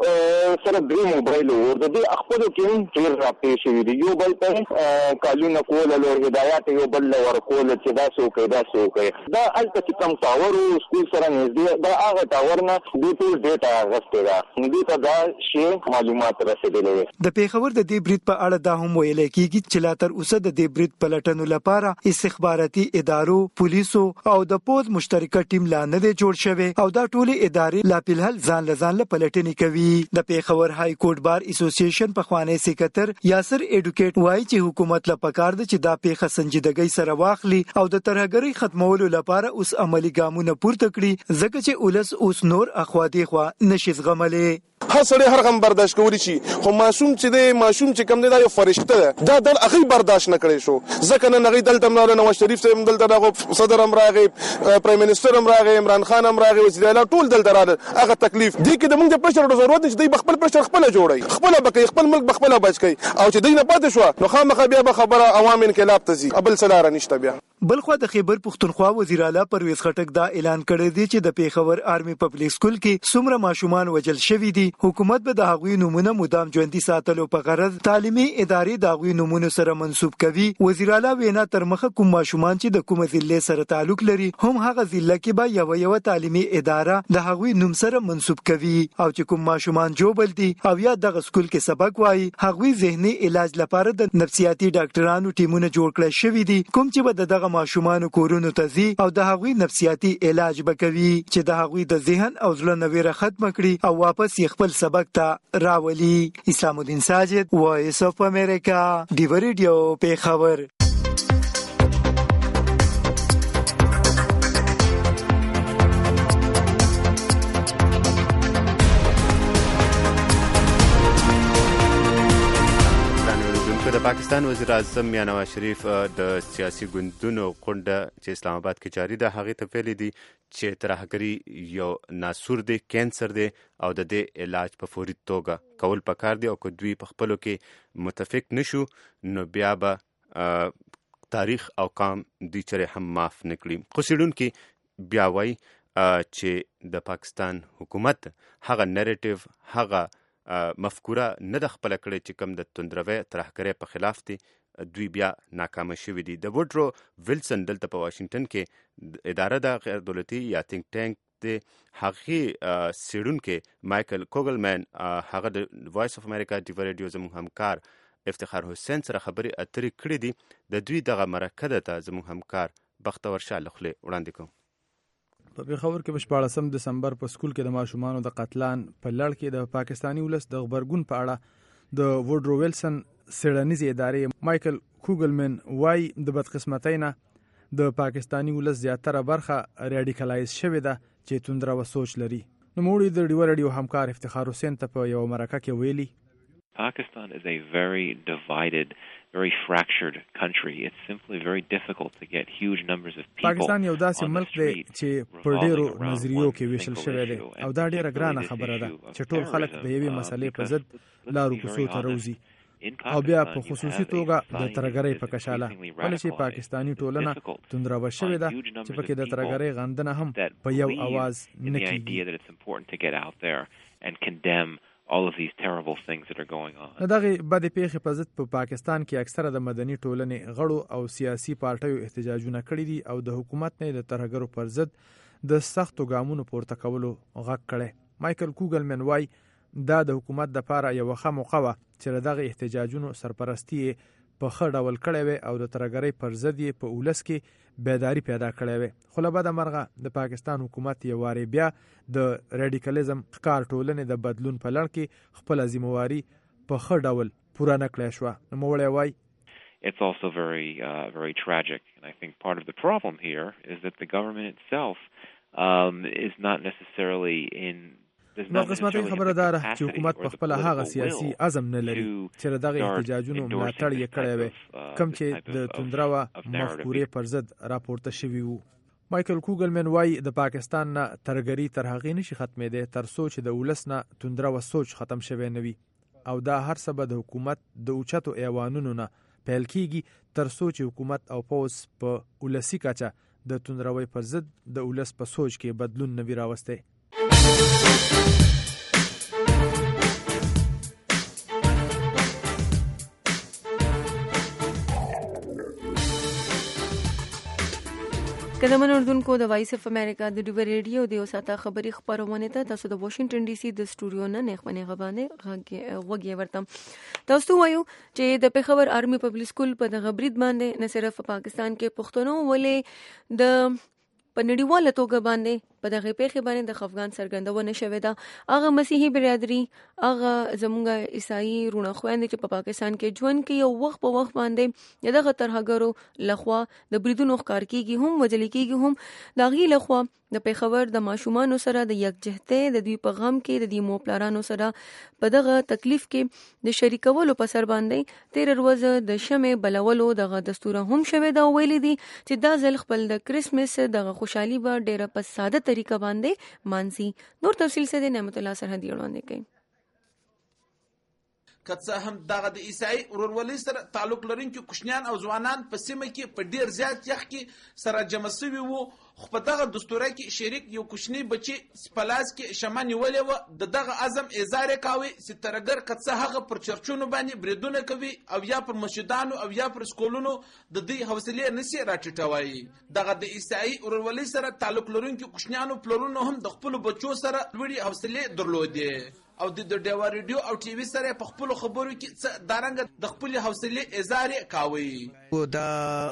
دې سره درې موبایل او د دې خپل کې ډیر راپې شوی دی. یو بل ته کالونه کول او هدایت یو بل ورکول چې دا څه کوي دا څه کوي. دا البته چې کم ټاور او سکول سره نږدې دا هغه ټاور نه د ټول ډیټا غوښته دا دې ته دا شی معلومات رسیدلې. د پیښور د دې برید په اړه دا هم ویل کېږي چې لا تر اوسه د دې برید پلټنو لپاره استخباراتي ادارو، پولیسو او د پوز مشترکه ټیم لا نه دی جوړ شوی او دا ټولې ادارې لا په الحال ځان له ځان له پلټنې کوي. د پیښور های کورټ بار اسوسییشن په خوانی سکرټر یاسر ایډوکیټ وایي چې حکومت له پکار د چې دا پیښه سنجیدګۍ سره واخلي او د ترهګرۍ ختمولو لپاره اوس عملی ګامونه پورته کړي ځکه چې ولس اوس نور اخوا دی خوا نشي زغملې. هر سړی هر غم برداشت کولی شي خو معصوم چې دی معصوم چې کم دی دا یو فرشته ده دا دل هغه برداشت نه کړی شو ځکه نه هغه دلته مراله نواز شریف صاحب دلته دغه صدر هم راغی، پرایم منسٹر هم راغی، عمران خان هم راغی، وزیر اعلی ټول دلته راغله. هغه تکلیف دی کې د موږ د پرشر ضرورت نشته، دی خپل پرشر خپل جوړي خپل بکې خپل ملک بخپل بچ کوي او چې دی نه پاتې شو نو خامخا بیا به خبره عوام انقلاب ته ځي ابل سلاره نشته. بیا بلخوا د خیبر پختونخوا وزیر اعلی پرویز خټک دا اعلان کړی دی چې د پیښور آرمي پبلک سکول کې څومره ماشومان وجل شوي دي حکومت به د هغوی نمونه مدام ژوندۍ ساتلو په غرض تعلیمي ادارې د هغوی نمونه سره منسوب کوي. وزیر اعلی وینا تر مخه کوم ماشومان چې د کومه ضلع سره تعلق لري هم هغه ضلع کې به یو یو تعلیمي اداره د هغوی نوم سره منسوب کوي او چې کوم ماشومان جوبل دي او یا دغه سکول کې سبق وایي هغوی ذهني علاج لپاره د نفسیاتي ډاکټرانو ټیمونه جوړ کړی شوي دي کوم چې به دغه ماشومان کورونو ته ځي او د هغوی نفسیاتي علاج وکوي چې د هغوی د ذهن او زړه نویره ختم کړي او واپس یې خپل سبق ته راولي. اسلام الدین ساجد، وایس اف امریکا، ډیو ریډیو پیښور. د پاکستان وزیر اعظم میاں نواز شریف د سیاسي ګوندونو غونډه چې اسلام آباد کې جاری ده هغې ته ویلي دي چې ترهګري یو ناسور دی، کینسر دی او د دې علاج په فوري توګه کول پکار دی او که دوی په خپلو کې متفق نشو نو بیا به تاریخ او قام دوی چرې هم معاف نه کړي. خو څېړونکي بیا وایي چې د پاکستان حکومت هغه نریټیو هغه مفکوره نه د خپله کړې چې کوم د توندروي ترهګرۍ په خلاف دی دوی بیا ناکامه شوي دي. د وډرو ویلسن دلته په واشنګټن کې اداره د غیر دولتي یا تینک ټینک د هغې څېړونکي مایکل کوګلمین هغه د وایس اف امریکا ډیو ریډیو زموږ همکار افتخار حسین سره خبرې اترې کړې دي. د دوی دغه مرکه ته زموږ همکار بختور شاه له خولې وړاندې کوم. په پیښور کې په شپاړسم دسمبر په سکول کې د ماشومانو د قتلان په لړ کې د پاکستاني ولس د غبرګون په اړه د وډرو ویلسن څېړنیزې ادارې مایکل کوګلمن وایي د بدقسمتۍ نه د پاکستاني ولس زیاتره برخه ریډیکلایز شوې ده چې توندروه سوچ لري. نوموړي د ډیو ریډیو همکار افتخار حسین ته په یوه مرکه کې ویلي Pakistan is a very divided, very fractured country. It's simply very difficult to get huge numbers of people. پاکستان یو داسې ملک دی چې په ډیرو نظریو کې ویشل شوی دی او دا ډیره ګرانه خبره ده چې ټول خلک د یوې مسلې په ضد لارو کوڅو ته راوځي او بیا په خصوصي توګه د ترهګرۍ په کشاله ولې چې پاکستاني ټولنه توندروه شوې ده چې پکې د ترهګرۍ غندنه هم په یو اواز نه کېږي. all of these terrible things that are going on. دغه بد پیښې په ضد په پاکستان کې اکثره د مدني ټولنې غړو او سیاسي پارټیو احتجاجونه کړي دي او د حکومت نه د ترهګرو پر ضد د سختو ګامونو پورته کولو غږ کړي. مایکل کوګلمن وای دا د حکومت د لپاره یو ښه موقع وه چې دغه احتجاجونو سرپرستی په ښه ډول کړی وي او د ترهګرۍ پر ضد یې په ولس کې بیداری پیدا کړی وي. خو له بده مرغه د پاکستان حکومت یو وارې بیا د ریډیکالیزم ښکار ټولنې د بدلون په لړ کې خپله ذمهواري په ښه ډول پوره نه کړی شوه. نوموړی وایي It's also very, uh, very tragic. And I think part of the problem here is that the government itself um, is not necessarily in نو قسمتي خبره داره چې حکومت په خپل هغه سیاسي عزم نه لري چې دغه احتجاجونو ملاتړ یې کړی وي کوم چې د توندروا مفکورې پر ضد راپورته شوی وو. مایکل کوګلمن وای د پاکستان نه ترهګري تر هغې نشي ختمېدی تر څو چې د ولس نه توندروا سوچ ختم شوی نه وي او دا هر څه به د حکومت د اوچتو ایوانونو نه پیل کیږي تر څو چې حکومت او پوز په ولسی کچه د توندروي پر ضد د ولس په سوچ کې بدلون نه وی راوسته. کدمن اردوونکو د وایس اف امریکا د ډیو ریډیو د یو ساعته خبري خبرونه ته تاسو د واشنگټن ډي سي د سټوډیو نه نه خبرونه غبانه وګي ورتم. تاسو وایو چې د پیښور آرمي پبلک سکول په د غبرید باندې نه صرف پاکستان کې پښتنو ولې د په نړیواله توګه باندې په دغه پیښې باندې د خفګان څرګندونه شوې ده. هغه مسیحي برادری هغه زمونږ عیسائی رونه خويندې چې په پاکستان کې ژوند کوي او وخت په وخت باندې دغه ترهګرو لخوا د بریدونو ښکار کیږي هم وجل کیږي هم دغه لخوا د پیښور د ماشومان سره د یکجهته د دوی په غم کې د دې مو پلارانو سره په دغه تکلیف کې د شریکولو په سر باندې تیر ورځ د شمع بلولو دغه دستور هم شوه دا ویل دي چې دا ځل خپل د کریسمس دغه خوشحالي به ډیره په ساده طریقه باندې مانسي. نور تفصیل سره د نعمت الله سرحدي وړاندې کوي. کڅه هم دغه د عیسائی ورورولۍ سره تعلق لرونکي کوشنیان او ځوانان په سیمه کې په ډیر زیات یخ کې سره جمع شوي وو خو په دغه دستوره کې شریک یو کوشنی بچي سپلاس کې شمه نیولې وه د دغه عزم اظهار کوي چې ترهګر کڅه هغه پر چرچونو باندې بریدونه کوي او یا پر مسجدانو او یا پر سکولونو د دې حوصلې نشي راټیټوي. دغه د عیسائی ورورولۍ سره تعلق لرونکي کوشنیانو پلرونو هم د خپل بچو سره لوړې حوصلې درلودې او د ډیوا ریډیو او ټي وي سره په خپل خبرو کې دارنګ د خپل حوصلې اظهار کوي. او دا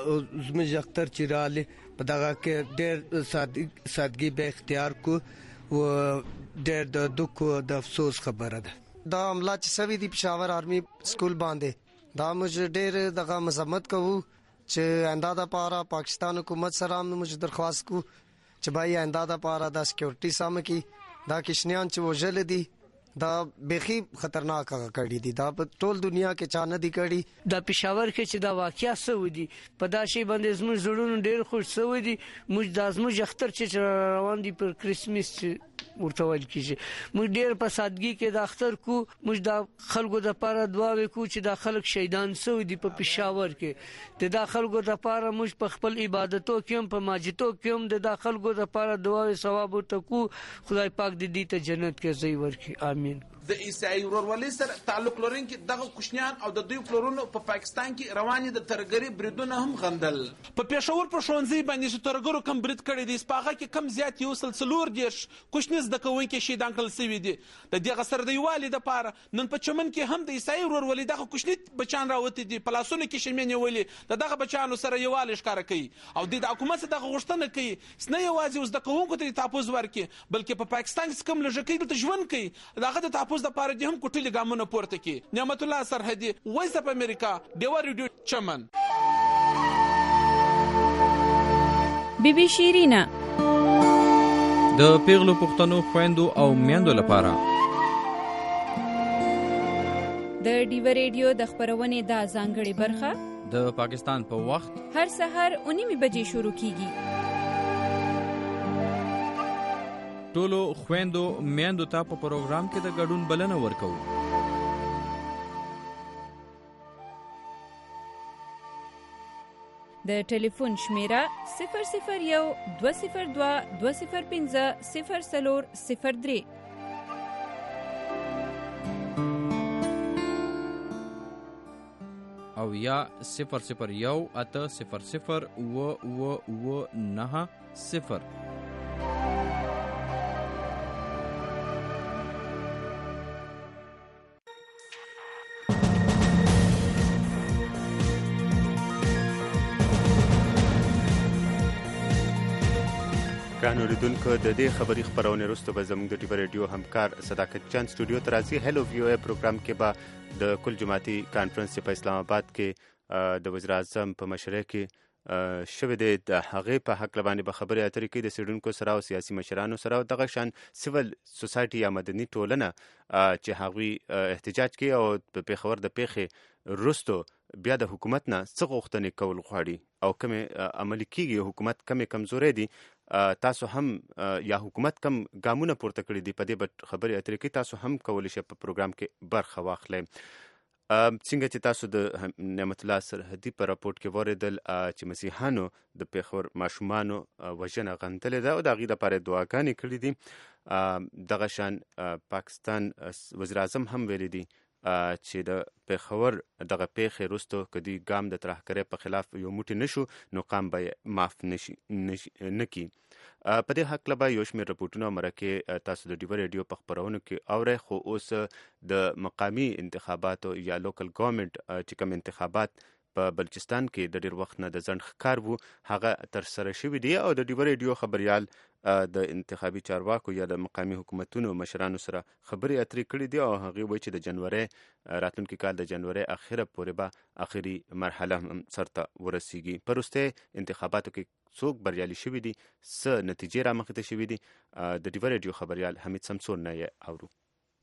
زموږ اختر چې رااله په دغه کې ډېر سادګي به اختیار کو او ډېر د دوک او د افسوس خبره ده. دا عمله چې سوي دی پېښور آرمي سکول باندې دا موږ ډېر دغه مذمت کوو چې آینده د پاره پاکستان حکومت سره موږ درخواست کو چې بای آینده د پاره د سکیورټي سم کی دا کشنیان چې وژل دي دا بخي خطرناک کړي دي دا په ټول دنیا کې چانه دي کړي. د پېښور کې چې دا واقعیا سوي دي په دا شی باندې زموږ زړونو ډېر خوش سوي دي. موږ د زموږ اختر چې روان دي پر کریسمس ورته ویل کیږي موږ ډېر په سادګي کې د اختر کو موږ د خلکو د لپاره دعا وکړو چې د خلک شهیدان سوي دي په پېښور کې د د خلکو د لپاره موږ په خپل عبادتو کې هم په ماجتو کې هم د د خلکو د لپاره دعا او ثواب ورته کو. خدای پاک دې ته جنت کې ځای ورکړي امين. د عیسائی ورورولۍ سره تعلق لرونکي دغه کوشنیان او د دوی پلرونو په پاکستان کې رواني د ترهګرۍ بریدونه هم غندل. په پېښور په ښوونځي باندې چې ترهګرو کم برید کړی دی سپاغه کې کم زیات یو سل څلور دېرش کوشني زده کوونکي شهیدان کړل سوي دي. د دغه سره د یووالي دپاره نن په چمن کې هم د عیسائی ورورولۍ دغه کوشني بچیان راوتي دي په لاسونو کې شمعې نیولې د دغه بچیانو سره یووالی ښکاره کوي او د حکومت څخه دغه غوښتنه کوي چې نه یوازې زده کوونکو ته تحفظ ورکړي بلکې په پاکستان کې کوم لږکي دلته ژوند کوي دغه د تحفظ دپاره دې هم ټولې ګامونه پورته کړي. نعمت الله سرحدي وایس اف امریکا ډیوا ریډیو چمن. بی بی شیرینا د پیغلو پښتنو خويندو او میندو لپاره د ډیوا ریډیو د خبرونې د ځانګړي برخه د پاکستان په وخت هر سحر اونیمه بجې شروع کیږي. ټولو خويندو میندو ته په پروګرام کې د ګډون بلنه ورکو. د ټلیفون شمیره صفر صفر یو دوه صفر دوه دوه صفر پنځه صفر څلور صفر درې. او یا صفر صفر یو اته صفر صفر اوه اوه اوه نهه صفر. ګران اوریدونکو، د دې خبري خپرونې وروسته به زموږ د ټي وي ریډیو همکار صداقت جان سټوډیو ته راځي. هلو ویو ای پروګرام کې به د کل جماعتي کانفرنس په اسلام آباد کې د وزیر اعظم په مشرۍ کې شوې دی، د هغې په هکله باندې به خبرې اترې کوي د څېړونکو سره او سیاسي مشرانو سره او دغه شان سیول سوسایټي یا مدني ټولنه چې هغوی احتجاج کوي او په پېښور د پیښې وروستو بیا د حکومت نه څه غوښتنې کول غواړي او کومې عملي کېږي، حکومت کومې کمزورۍ دي، تاسو هم یا حکومت کم ګامونه پورته کړي دي، په دې به خبرې اترې کوي. تاسو هم کولی شئ په پروګرام کې برخه واخلئ. څنګه چې تاسو د نعمت الله سرحدي په راپورټ کې واورېدل چې مسیحیانو د پېښور ماشومانو وژنه غندلې ده او د هغې لپاره دعاګانې کړي دي. دغه شان پاکستان وزیر اعظم هم ویلي دي چې د پېښور دغه پیښې وروستو که دوی ګام د ترهګرۍ په خلاف یو موټی نشو نو قام به یې معاف نشي نه کي. په دې هکله به یو شمېر رپورټونه او مرکې تاسو د ډي وي ریډیو په خپرونو کې اورئ. خو اوس د مقامي انتخاباتو یا لوکل ګورنمنټ چې کوم انتخابات په بلوچستان کې د ډېر وخت نه د ځنډ ښکار وو هغه ترسره شوي دي او د ډي وي ریډیو خبریال د انتخابي چارواکو یا د مقامي حکومتونو مشرانو سره خبرې اترې کړي دي او هغې وایي چې د جنورۍ راتلونکي کال د جنورۍ اخره پورې به اخري مرحله هم سرته ورسیږي. په وروستۍ انتخاباتو کې څوک بریالي شوي دي، څه نتیجې رامخې ته شوي دي، د ډي وي ریډیو خبریال حمید سمسور نه یې اورو.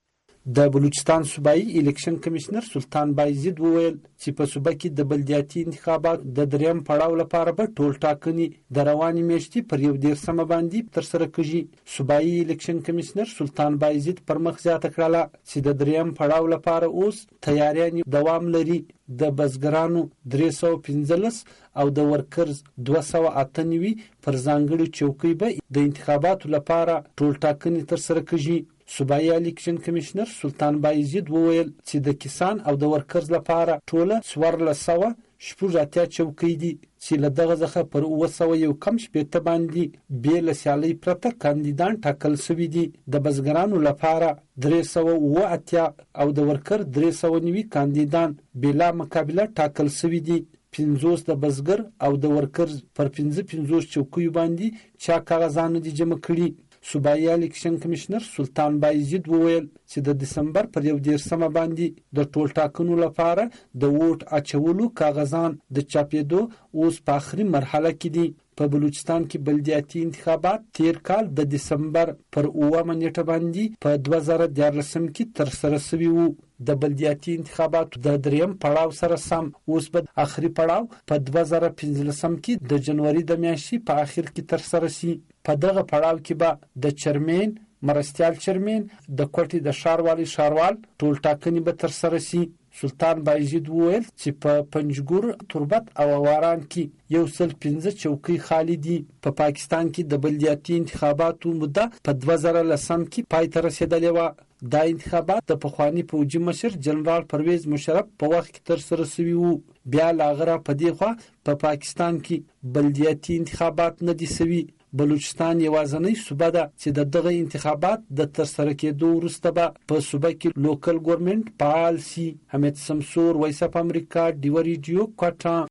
د بلوچستان صوبایي الیکشن کمشنر سلطان بایزید وویل چې په صوبه کې د بلدیاتي انتخاباتو د دریم پړاو لپاره به ټول ټاکنې د روانې میاشتې پر یو دېرشمه باندې ترسره کېږي. صوبایي الیکشن کمشنر سلطان بایزید پر مخ زیاته کړله چې د دریم پړاو لپاره اوس تیاریانې دوام لري. د بزګرانو درې سوه پنځلس او د ورکرز دوه سوه اته نوي پر ځانګړې چوکۍ به د انتخاباتو لپاره ټول ټاکنې ترسره کېږي. صوبایي الیکشن کمشنر سلطان بایزید وویل چې د کسان او د ورکرز لپاره ټوله څوارلس سوه شپږ اتیا چوکۍ دي چې له دغه څخه پر اووه سوه یو کم شپېته باندې بې له سیالۍ پرته کاندیدان ټاکل سوي دي. د بزګرانو لپاره درې سوه اووه اتیا او د ورکر درې سوه نوي کاندیدان بېلا مقابله ټاکل سوي دي. پنځوس د بزګر او د ورکر پر پنځه پنځوس چوکیو باندې چا کاغذانو دي جمع کړي. صوبایي الیکشن کمشنر سلطان بایزید وویل چې د دسمبر پر یو دېرشمه باندې د ټول ټاکنو لپاره د ووټ اچولو کاغذان د چاپېدو اوس په آخري مرحله کې دي. په بلوچستان کې بلدیاتي انتخابات تیر کال د دسمبر پر اوومه نیټه باندې په دوه زره دیارلسم کې ترسره سوي وو. د بلدیاتي انتخاباتو د دریم پړاو سره سم اوس به آخري پړاو په دوه زره پنځلسم کې د جنوري د میاشتې په آخر کې ترسره سي. په دغه پړاو کې به د چرمین، مرستیال چرمین، د کوټې د ښاروالۍ ښاروال ټول ټاکنې به ترسره سي. سلطان بایزید وویل چې په پنجګور، تربت او اواران کې یو سل پنځه چوکۍ خالي دي. په پا پاکستان کې د بلدیاتي انتخاباتو مده په دوه زره لسم کې پای ته رسېدلې وه. دا انتخابات د پخواني پوځي مشر جنرال پرویز مشرف په وخت کې ترسره سوي وو. بیا له هغه را په دې خوا په پا پاکستان کې بلدیاتي انتخابات نه دي سوي. بلوچستان یوازنۍ صوبه ده چې د دغه انتخابات د ترسره کېدو وروسته به په صوبه کې لوکل ګورنمنټ فعال سي. حمید سمسور، وایس اف امریکا، ډي وي ریډیو، کوټه.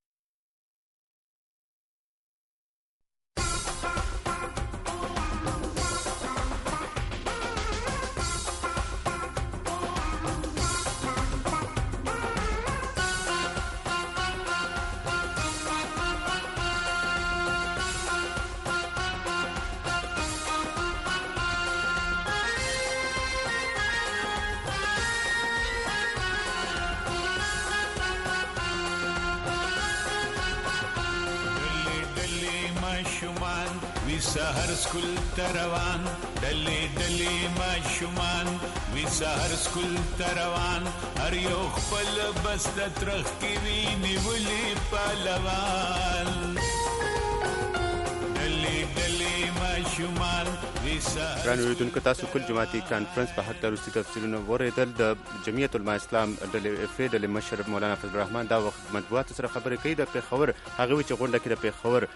سحر سکول تروان ډلې ډلې ماشومان وی سحر سکول تروان هر یو خپل بس د ترخ کې وی نیولې پهلوان ډلې ډلې ماشومان وی ګران اوریدونکو تاسو کل جماعتي کانفرنس په هکله وروستي تفصیلونه واورېدل. د جمعیت العلماء اسلام ډلې اف ای ډلې مشر مولانا فضل الرحمن دا وخت مطبوعاتو سره خبرې کوي. د پېښور هغه وایي چې غونډه کې د پېښور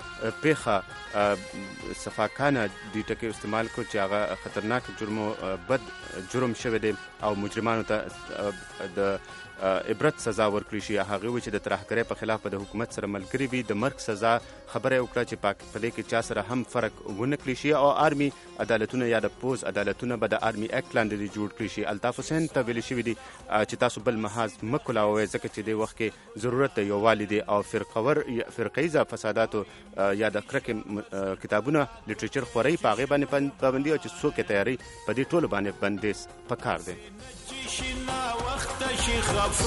پېښه صفاکانه دې ټکي استعمال کړو چې هغه خطرناک جرم بد جرم شوی دی او مجرمانو ته د عبرت سزا ورکړي شي. هغه وایي چې د ترهګرۍ په خلاف به د حکومت سره ملګري وي. د مرګ سزا خبره یې وکړه چې پاک په دې کې چا سره هم فرق ونه کړي شي او آرمي عدالتونه یا د پوز عدالتونه به د آرمي اکټ لاندې جوړ کړي شي. الطاف حسین ته ویلي شوي دي چې تاسو بل محاذ مه کولاوئ ځکه چې دې وخت کې ضرورت د یووالي دی او فرقور فرقیزه فساداتو یا د کرکې کتابونه لټریچر خورئ په هغې باندې پابندي او چې څوک یې تیاري په دې ټولو باندې بندیز پکار دی.